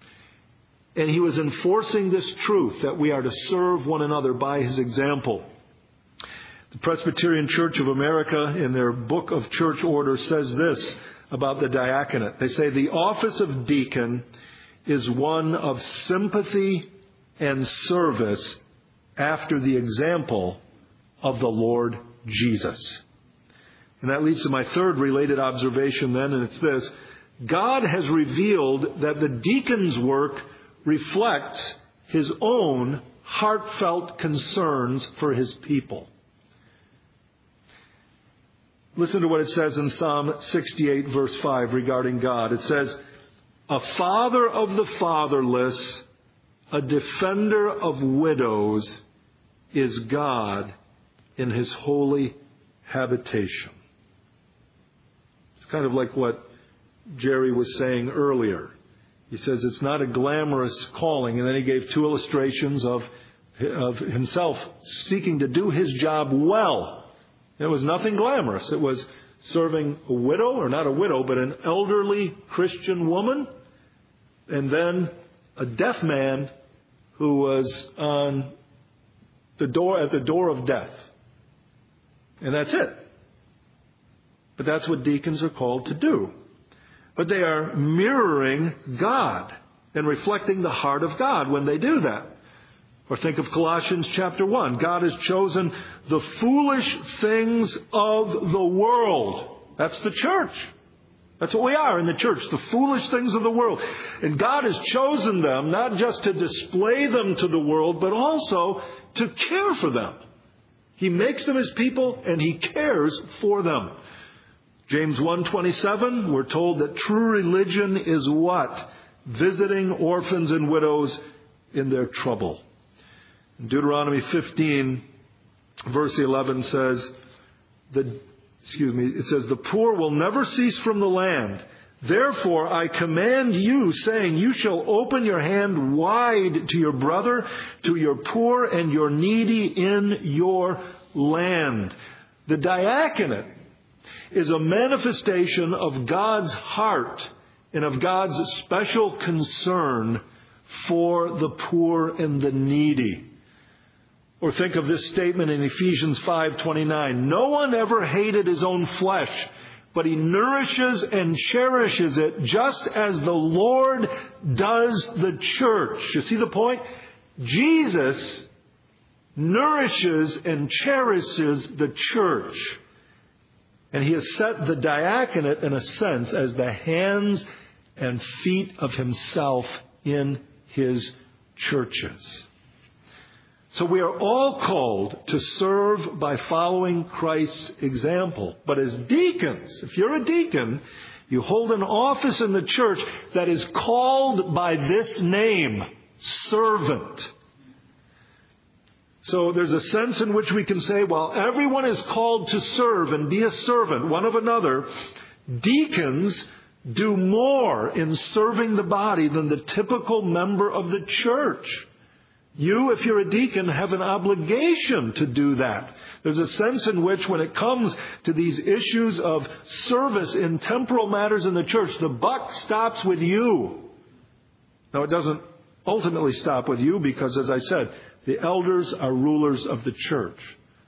And he was enforcing this truth that we are to serve one another by his example. The Presbyterian Church of America, in their Book of Church Order, says this about the diaconate. They say the office of deacon is one of sympathy and service after the example of the Lord Jesus. And that leads to my third related observation then, and it's this. God has revealed that the deacon's work reflects his own heartfelt concerns for his people. Listen to what it says in Psalm sixty-eight, verse five, regarding God. It says, "A father of the fatherless, a defender of widows, is God in his holy habitation." It's kind of like what Jerry was saying earlier. He says it's not a glamorous calling. And then he gave two illustrations of, of himself seeking to do his job well. It was nothing glamorous. It was serving a widow, or not a widow, but an elderly Christian woman, and then a deaf man who was on the door at the door of death. And that's it. But that's what deacons are called to do. But they are mirroring God and reflecting the heart of God when they do that. Or think of Colossians chapter one. God has chosen the foolish things of the world. That's the church. That's what we are in the church, the foolish things of the world. And God has chosen them not just to display them to the world, but also to care for them. He makes them his people and he cares for them. James one twenty-seven, we're told that true religion is what? Visiting orphans and widows in their trouble. Deuteronomy fifteen, verse eleven says, the, excuse me, it says, "The poor will never cease from the land. Therefore I command you, saying, you shall open your hand wide to your brother, to your poor and your needy in your land." The diaconate is a manifestation of God's heart and of God's special concern for the poor and the needy. Or think of this statement in Ephesians five twenty-nine. "No one ever hated his own flesh, but he nourishes and cherishes it just as the Lord does the church." You see the point? Jesus nourishes and cherishes the church. And he has set the diaconate, in a sense, as the hands and feet of himself in his churches. So we are all called to serve by following Christ's example. But as deacons, if you're a deacon, you hold an office in the church that is called by this name, servant. So there's a sense in which we can say, while everyone is called to serve and be a servant one of another, deacons do more in serving the body than the typical member of the church. You, if you're a deacon, have an obligation to do that. There's a sense in which when it comes to these issues of service in temporal matters in the church, the buck stops with you. Now, it doesn't ultimately stop with you because, as I said, the elders are rulers of the church.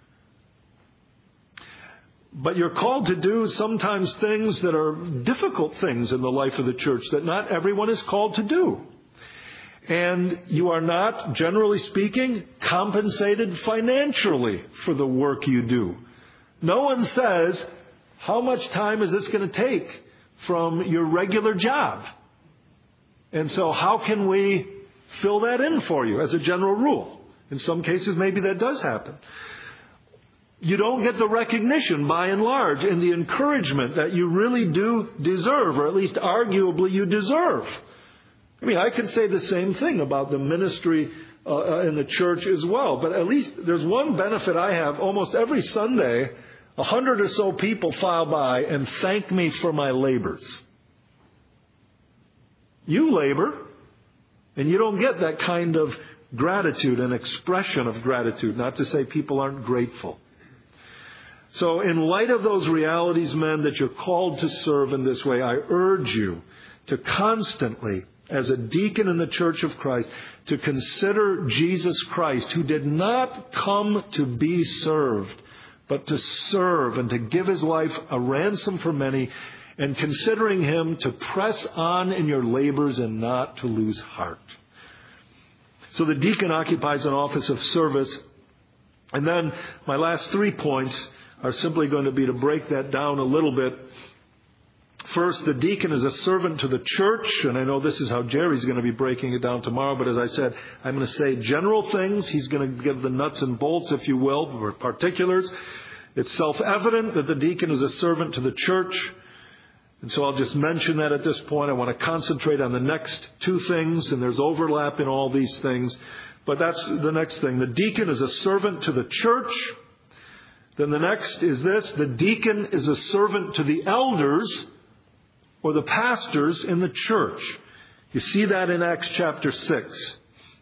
But you're called to do sometimes things that are difficult things in the life of the church that not everyone is called to do. And you are not, generally speaking, compensated financially for the work you do. No one says, how much time is this going to take from your regular job? And so how can we fill that in for you as a general rule? In some cases, maybe that does happen. You don't get the recognition, by and large, and the encouragement that you really do deserve, or at least arguably you deserve. I mean, I can say the same thing about the ministry uh, in the church as well. But at least there's one benefit I have. Almost every Sunday, a hundred or so people file by and thank me for my labors. You labor, and you don't get that kind of gratitude, an expression of gratitude. Not to say people aren't grateful. So in light of those realities, men, that you're called to serve in this way, I urge you to constantly, as a deacon in the Church of Christ, to consider Jesus Christ, who did not come to be served, but to serve and to give his life a ransom for many, and considering him to press on in your labors and not to lose heart. So the deacon occupies an office of service. And then my last three points are simply going to be to break that down a little bit. First, the deacon is a servant to the church, and I know this is how Jerry's going to be breaking it down tomorrow, but as I said, I'm going to say general things. He's going to give the nuts and bolts, if you will, or particulars. It's self-evident that the deacon is a servant to the church, and so I'll just mention that at this point. I want to concentrate on the next two things, and there's overlap in all these things, but that's the next thing. The deacon is a servant to the church. Then the next is this: the deacon is a servant to the elders, or the pastors in the church. You see that in Acts chapter six.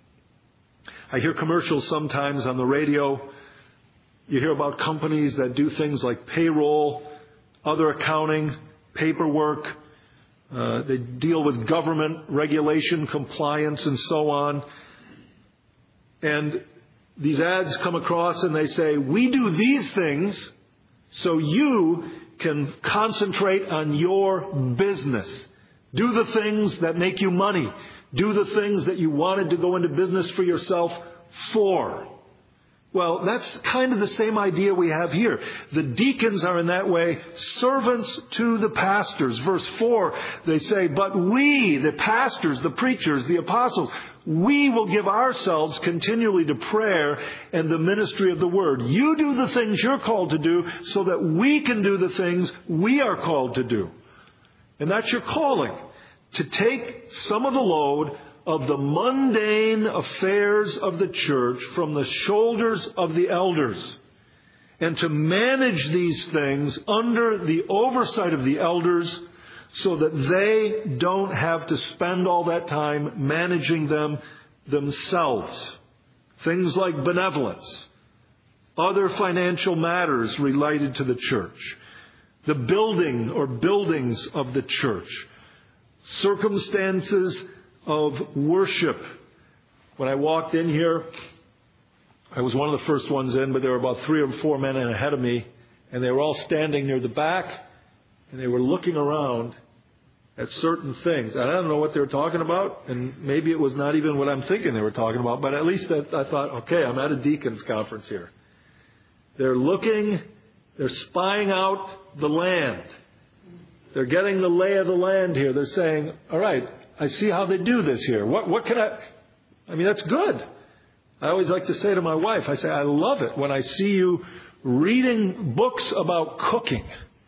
I hear commercials sometimes on the radio. You hear about companies that do things like payroll, other accounting, paperwork. Uh, they deal with government regulation, compliance, and so on. And these ads come across and they say, we do these things so you can concentrate on your business. Do the things that make you money. Do the things that you wanted to go into business for yourself for. Well, that's kind of the same idea we have here. The deacons are in that way servants to the pastors. Verse four, they say, but we, the pastors, the preachers, the apostles, we will give ourselves continually to prayer and the ministry of the word. You do the things you're called to do so that we can do the things we are called to do. And that's your calling, to take some of the load of the mundane affairs of the church from the shoulders of the elders, and to manage these things under the oversight of the elders so that they don't have to spend all that time managing them themselves. Things like benevolence, other financial matters related to the church, the building or buildings of the church, circumstances of worship. When I walked in here, I was one of the first ones in, but there were about three or four men in ahead of me, and they were all standing near the back, and they were looking around at certain things. And I don't know what they were talking about, and maybe it was not even what I'm thinking they were talking about, but at least I, I thought, okay, I'm at a deacon's conference here. They're looking, they're spying out the land. They're getting the lay of the land here. They're saying, all right, I see how they do this here. What, what can I... I mean, that's good. I always like to say to my wife, I say, I love it when I see you reading books about cooking.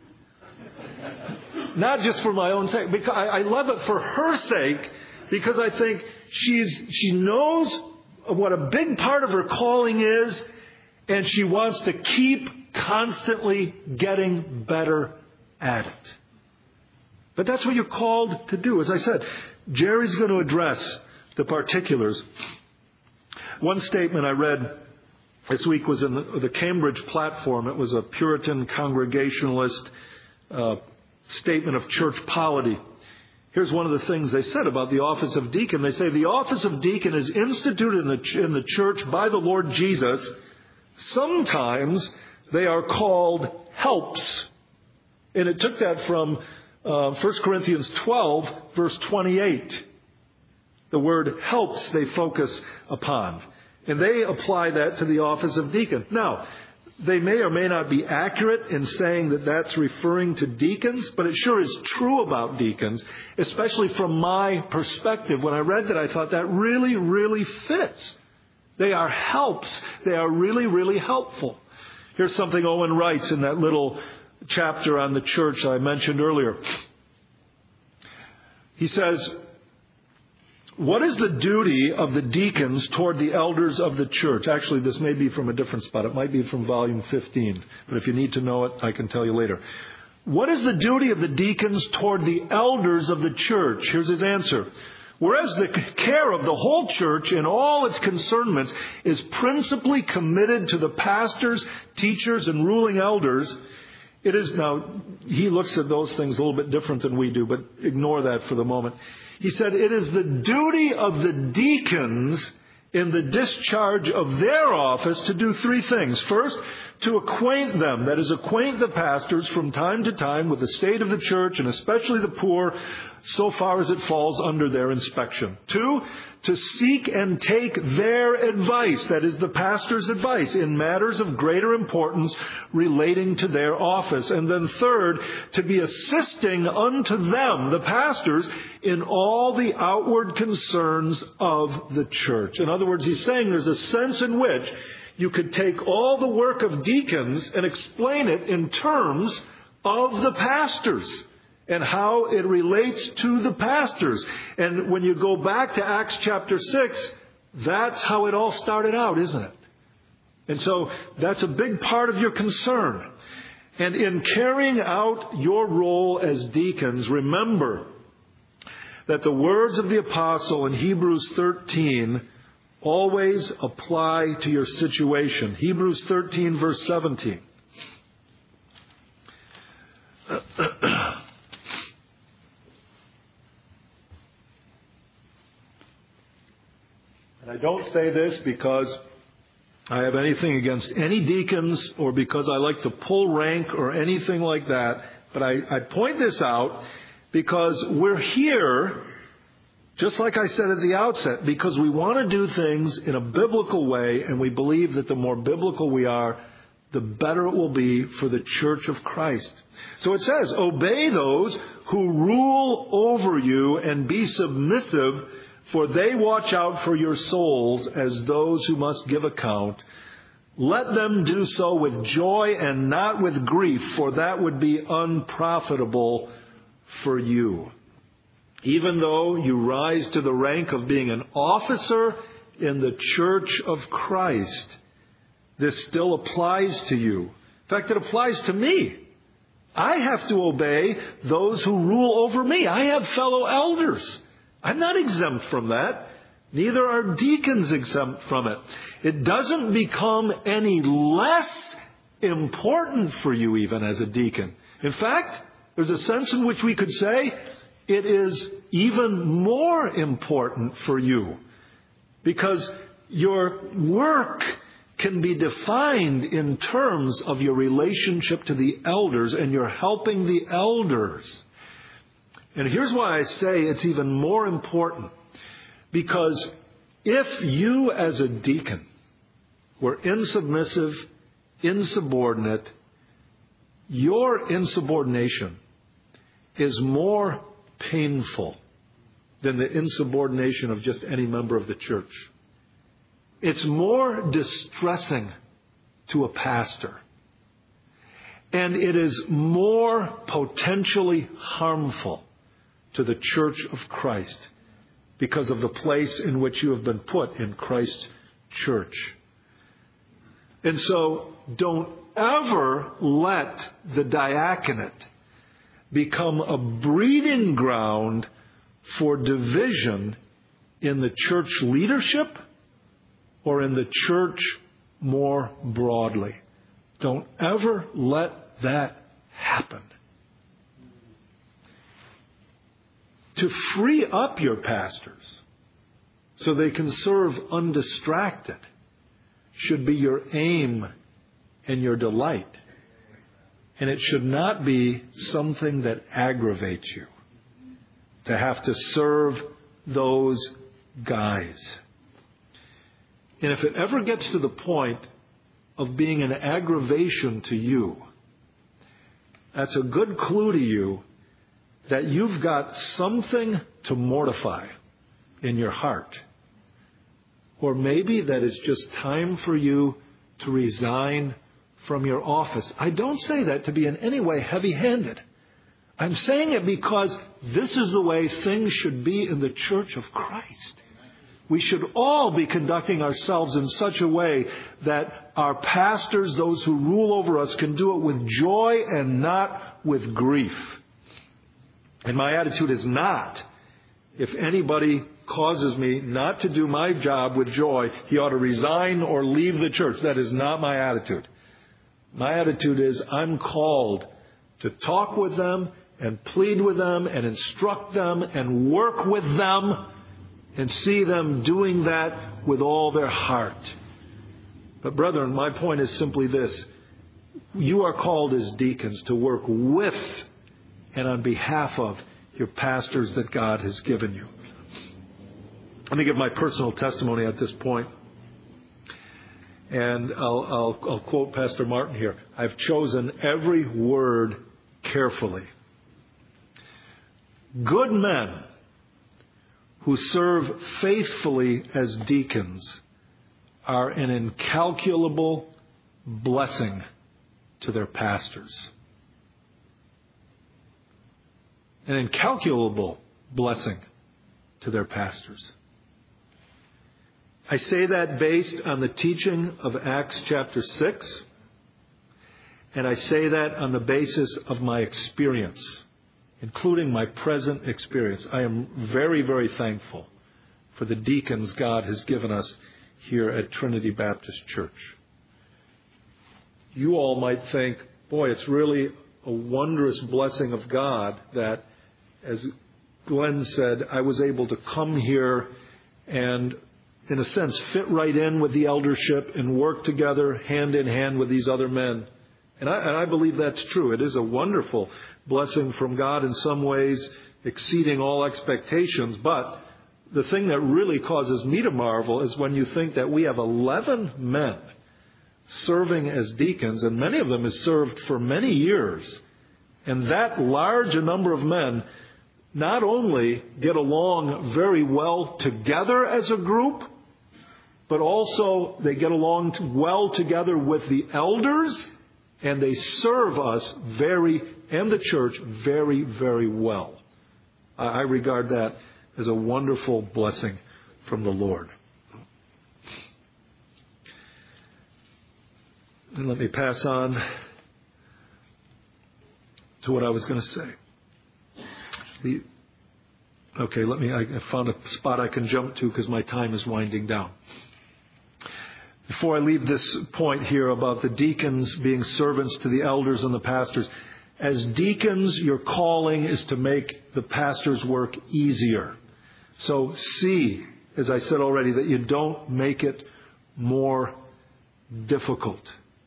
Not just for my own sake. Because I, I love it for her sake, because I think she's she knows what a big part of her calling is, and she wants to keep constantly getting better at it. But that's what you're called to do. As I said, Jerry's going to address the particulars. One statement I read this week was in the, the Cambridge Platform. It was a Puritan Congregationalist uh, statement of church polity. Here's one of the things they said about the office of deacon. They say, the office of deacon is instituted in the, in the church by the Lord Jesus. Sometimes they are called helps. And it took that from uh, First Corinthians twelve, verse twenty-eight. The word helps they focus upon. And they apply that to the office of deacon. Now, they may or may not be accurate in saying that that's referring to deacons, but it sure is true about deacons, especially from my perspective. When I read that, I thought that really, really fits. They are helps. They are really, really helpful. Here's something Owen writes in that little chapter on the church I mentioned earlier. He says, what is the duty of the deacons toward the elders of the church? Actually, this may be from a different spot. It might be from volume fifteen. But if you need to know it, I can tell you later. What is the duty of the deacons toward the elders of the church? Here's his answer. Whereas the care of the whole church in all its concernments is principally committed to the pastors, teachers, and ruling elders, it is now, he looks at those things a little bit different than we do, but ignore that for the moment. He said, it is the duty of the deacons in the discharge of their office to do three things. First, to acquaint them, that is, acquaint the pastors from time to time with the state of the church, and especially the poor, so far as it falls under their inspection. Two, to seek and take their advice, that is, the pastor's advice, in matters of greater importance relating to their office. And then third, to be assisting unto them, the pastors, in all the outward concerns of the church. In other words, he's saying there's a sense in which you could take all the work of deacons and explain it in terms of the pastors and how it relates to the pastors. And when you go back to Acts chapter six, that's how it all started out, isn't it? And so that's a big part of your concern. And in carrying out your role as deacons, remember that the words of the apostle in Hebrews thirteen always apply to your situation. Hebrews thirteen, verse seventeen. And I don't say this because I have anything against any deacons or because I like to pull rank or anything like that. But I, I point this out because we're here, just like I said at the outset, because we want to do things in a biblical way, and we believe that the more biblical we are, the better it will be for the church of Christ. So it says, obey those who rule over you and be submissive, for they watch out for your souls as those who must give account. Let them do so with joy and not with grief, for that would be unprofitable for you. Even though you rise to the rank of being an officer in the church of Christ, this still applies to you. In fact, it applies to me. I have to obey those who rule over me. I have fellow elders. I'm not exempt from that. Neither are deacons exempt from it. It doesn't become any less important for you even as a deacon. In fact, there's a sense in which we could say it is even more important for you, because your work can be defined in terms of your relationship to the elders, and you're helping the elders. And here's why I say it's even more important. Because if you as a deacon were insubmissive, insubordinate, your insubordination is more painful than the insubordination of just any member of the church. It's more distressing to a pastor. And it is more potentially harmful to the church of Christ. because of the place in which you have been put in Christ's church. And so don't ever let the diaconate become a breeding ground for division in the church leadership or in the church more broadly. Don't ever let that happen. To free up your pastors so they can serve undistracted should be your aim and your delight. And it should not be something that aggravates you to have to serve those guys. And if it ever gets to the point of being an aggravation to you, that's a good clue to you that you've got something to mortify in your heart. Or maybe that it's just time for you to resign from your office. I don't say that to be in any way heavy-handed. I'm saying it because this is the way things should be in the church of Christ. We should all be conducting ourselves in such a way that our pastors, those who rule over us, can do it with joy and not with grief. And my attitude is not, if anybody causes me not to do my job with joy, he ought to resign or leave the church. That is not my attitude. My attitude is I'm called to talk with them and plead with them and instruct them and work with them and see them doing that with all their heart. But brethren, my point is simply this. You are called as deacons to work with and on behalf of your pastors that God has given you. Let me give my personal testimony at this point. And I'll, I'll, I'll quote Pastor Martin here. I've chosen every word carefully. Good men who serve faithfully as deacons are an incalculable blessing to their pastors. An incalculable blessing to their pastors. I say that based on the teaching of Acts chapter six, and I say that on the basis of my experience, including my present experience. I am very, very thankful for the deacons God has given us here at Trinity Baptist Church. You all might think, boy, it's really a wondrous blessing of God that, as Glenn said, I was able to come here and, in a sense, fit right in with the eldership and work together hand in hand with these other men. And I, and I believe that's true. It is a wonderful blessing from God, in some ways exceeding all expectations. But the thing that really causes me to marvel is when you think that we have eleven men serving as deacons, and many of them have served for many years. And that large a number of men not only get along very well together as a group, but also they get along well together with the elders, and they serve us very, and the church very, very well. I regard that as a wonderful blessing from the Lord. And let me pass on to what I was going to say. The, okay, let me, I found a spot I can jump to because my time is winding down. Before I leave this point here about the deacons being servants to the elders and the pastors, as deacons, your calling is to make the pastor's work easier. So see, as I said already, that you don't make it more difficult.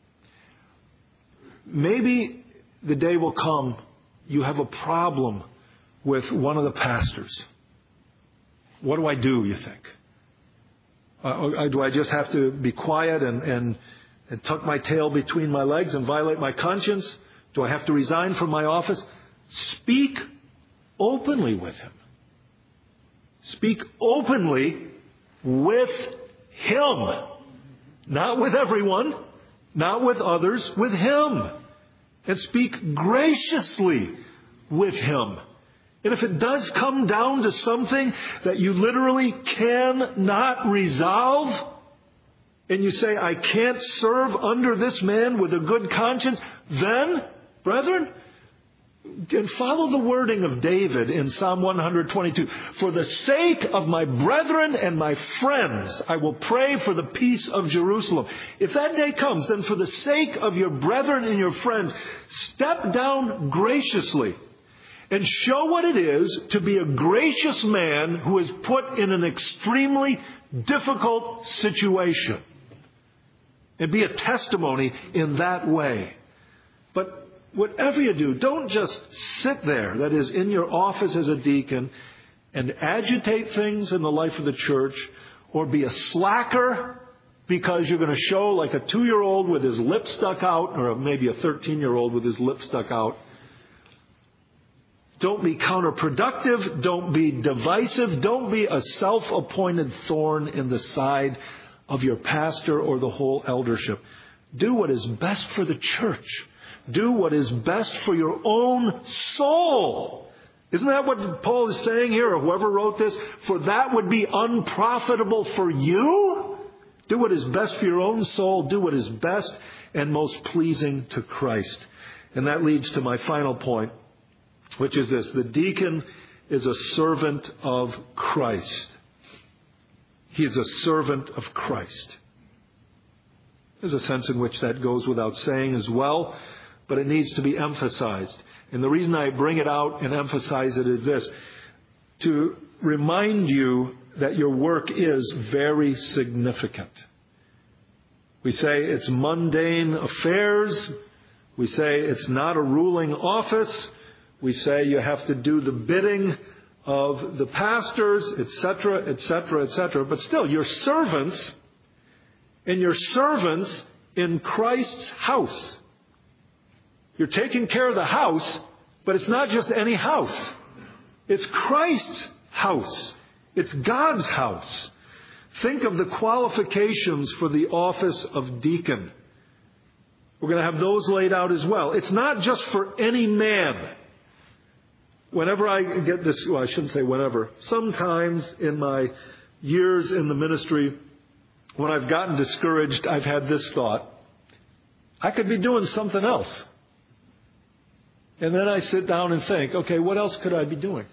Maybe the day will come you have a problem with one of the pastors. What do I do, you think? Uh, do I just have to be quiet and, and, and tuck my tail between my legs and violate my conscience? Do I have to resign from my office? Speak openly with him. Speak openly with him. Not with everyone, not with others, with him. And speak graciously with him. And if it does come down to something that you literally cannot resolve, and you say, I can't serve under this man with a good conscience, then, brethren, and follow the wording of David in Psalm one twenty-two. For the sake of my brethren and my friends, I will pray for the peace of Jerusalem. If that day comes, then for the sake of your brethren and your friends, step down graciously and show what it is to be a gracious man who is put in an extremely difficult situation. And be a testimony in that way. But whatever you do, don't just sit there, that is, in your office as a deacon, and agitate things in the life of the church, or be a slacker because you're going to show like a two-year-old with his lip stuck out, or maybe a thirteen-year-old with his lip stuck out. Don't be counterproductive. Don't be divisive. Don't be a self-appointed thorn in the side of your pastor or the whole eldership. Do what is best for the church. Do what is best for your own soul. Isn't that what Paul is saying here, or whoever wrote this? For that would be unprofitable for you. Do what is best for your own soul. Do what is best and most pleasing to Christ. And that leads to my final point, which is this. The deacon is a servant of Christ. He is a servant of Christ. There's a sense in which that goes without saying as well, but it needs to be emphasized. And the reason I bring it out and emphasize it is this: to remind you that your work is very significant. We say it's mundane affairs. We say it's not a ruling office. We say you have to do the bidding of the pastors, et cetera, et cetera, et cetera. But still, you're servants, and you're servants in Christ's house. You're taking care of the house, but it's not just any house. It's Christ's house. It's God's house. Think of the qualifications for the office of deacon. We're going to have those laid out as well. It's not just for any man. Whenever I get this, well, I shouldn't say whenever. Sometimes in my years in the ministry, when I've gotten discouraged, I've had this thought: I could be doing something else. And then I sit down and think, okay, what else could I be doing?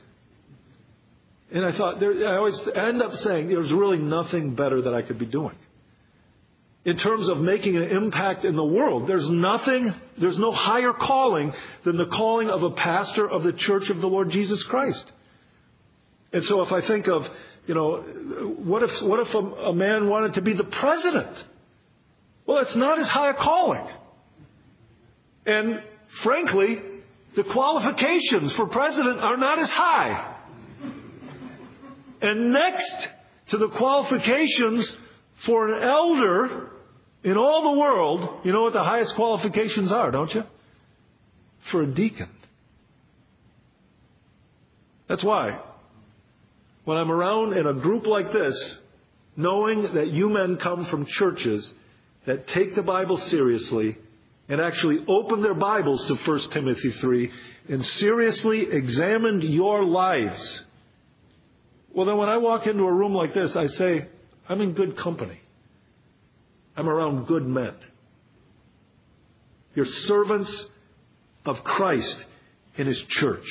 And I thought, there, I always end up saying, there's really nothing better that I could be doing. In terms of making an impact in the world, there's nothing, there's no higher calling than the calling of a pastor of the Church of the Lord Jesus Christ. And so if I think of, you know, what if, what if a, a man wanted to be the president? Well, it's not as high a calling. And frankly, the qualifications for president are not as high. And next to the qualifications for an elder in all the world, you know what the highest qualifications are, don't you? For a deacon. That's why, when I'm around in a group like this, knowing that you men come from churches that take the Bible seriously and actually open their Bibles to First Timothy three and seriously examined your lives, well, then when I walk into a room like this, I say, I'm in good company. I'm around good men. You're servants of Christ in His church.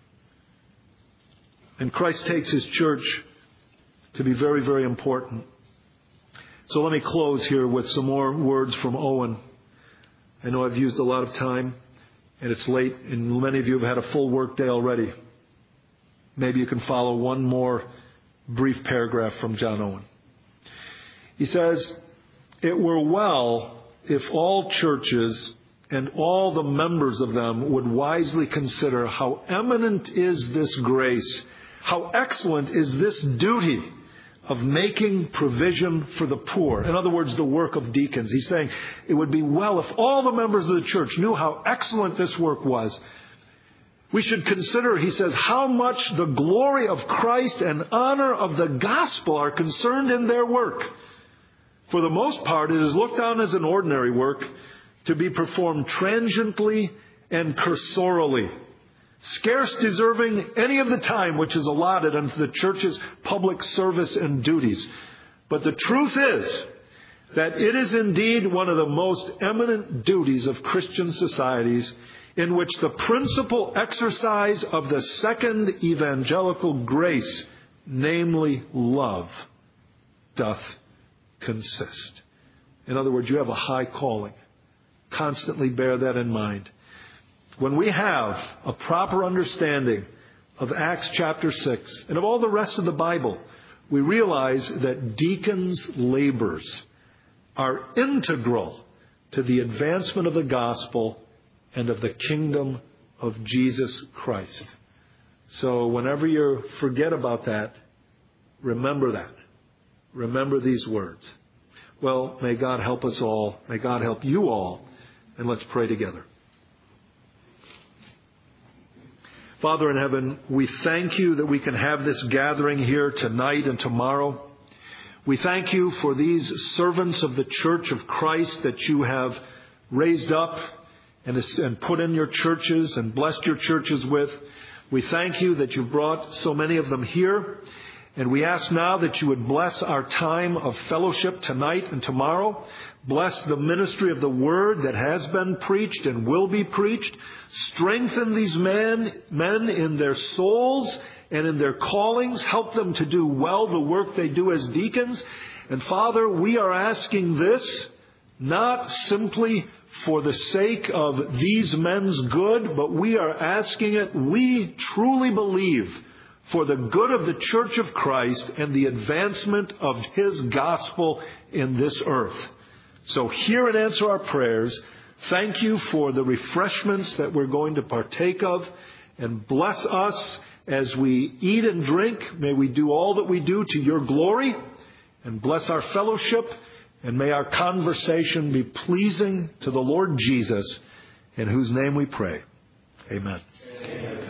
And Christ takes His church to be very, very important. So let me close here with some more words from Owen. I know I've used a lot of time, and it's late, and many of you have had a full work day already. Maybe you can follow one more brief paragraph from John Owen. He says, "It were well if all churches and all the members of them would wisely consider how eminent is this grace, how excellent is this duty of making provision for the poor." In other words, the work of deacons. He's saying it would be well if all the members of the church knew how excellent this work was. We should consider, he says, how much the glory of Christ and honor of the gospel are concerned in their work. For the most part, it is looked on as an ordinary work to be performed transiently and cursorily, scarce deserving any of the time which is allotted unto the church's public service and duties. But the truth is that it is indeed one of the most eminent duties of Christian societies in which the principal exercise of the second evangelical grace, namely love, doth consist. In other words, you have a high calling. Constantly bear that in mind. When we have a proper understanding of Acts chapter six and of all the rest of the Bible, we realize that deacons' labors are integral to the advancement of the gospel and of the kingdom of Jesus Christ. So whenever you forget about that, remember that. Remember these words. Well, may God help us all. May God help you all. And let's pray together. Father in heaven, we thank you that we can have this gathering here tonight and tomorrow. We thank you for these servants of the Church of Christ that you have raised up and, and put in your churches and blessed your churches with. We thank you that you've brought so many of them here. And we ask now that you would bless our time of fellowship tonight and tomorrow. Bless the ministry of the word that has been preached and will be preached. Strengthen these men, men in their souls and in their callings. Help them to do well the work they do as deacons. And Father, we are asking this not simply for the sake of these men's good, but we are asking it, we truly believe, for the good of the Church of Christ and the advancement of His gospel in this earth. So hear and answer our prayers. Thank you for the refreshments that we're going to partake of, and bless us as we eat and drink. May we do all that we do to your glory, and bless our fellowship, and may our conversation be pleasing to the Lord Jesus, in whose name we pray. Amen. Amen.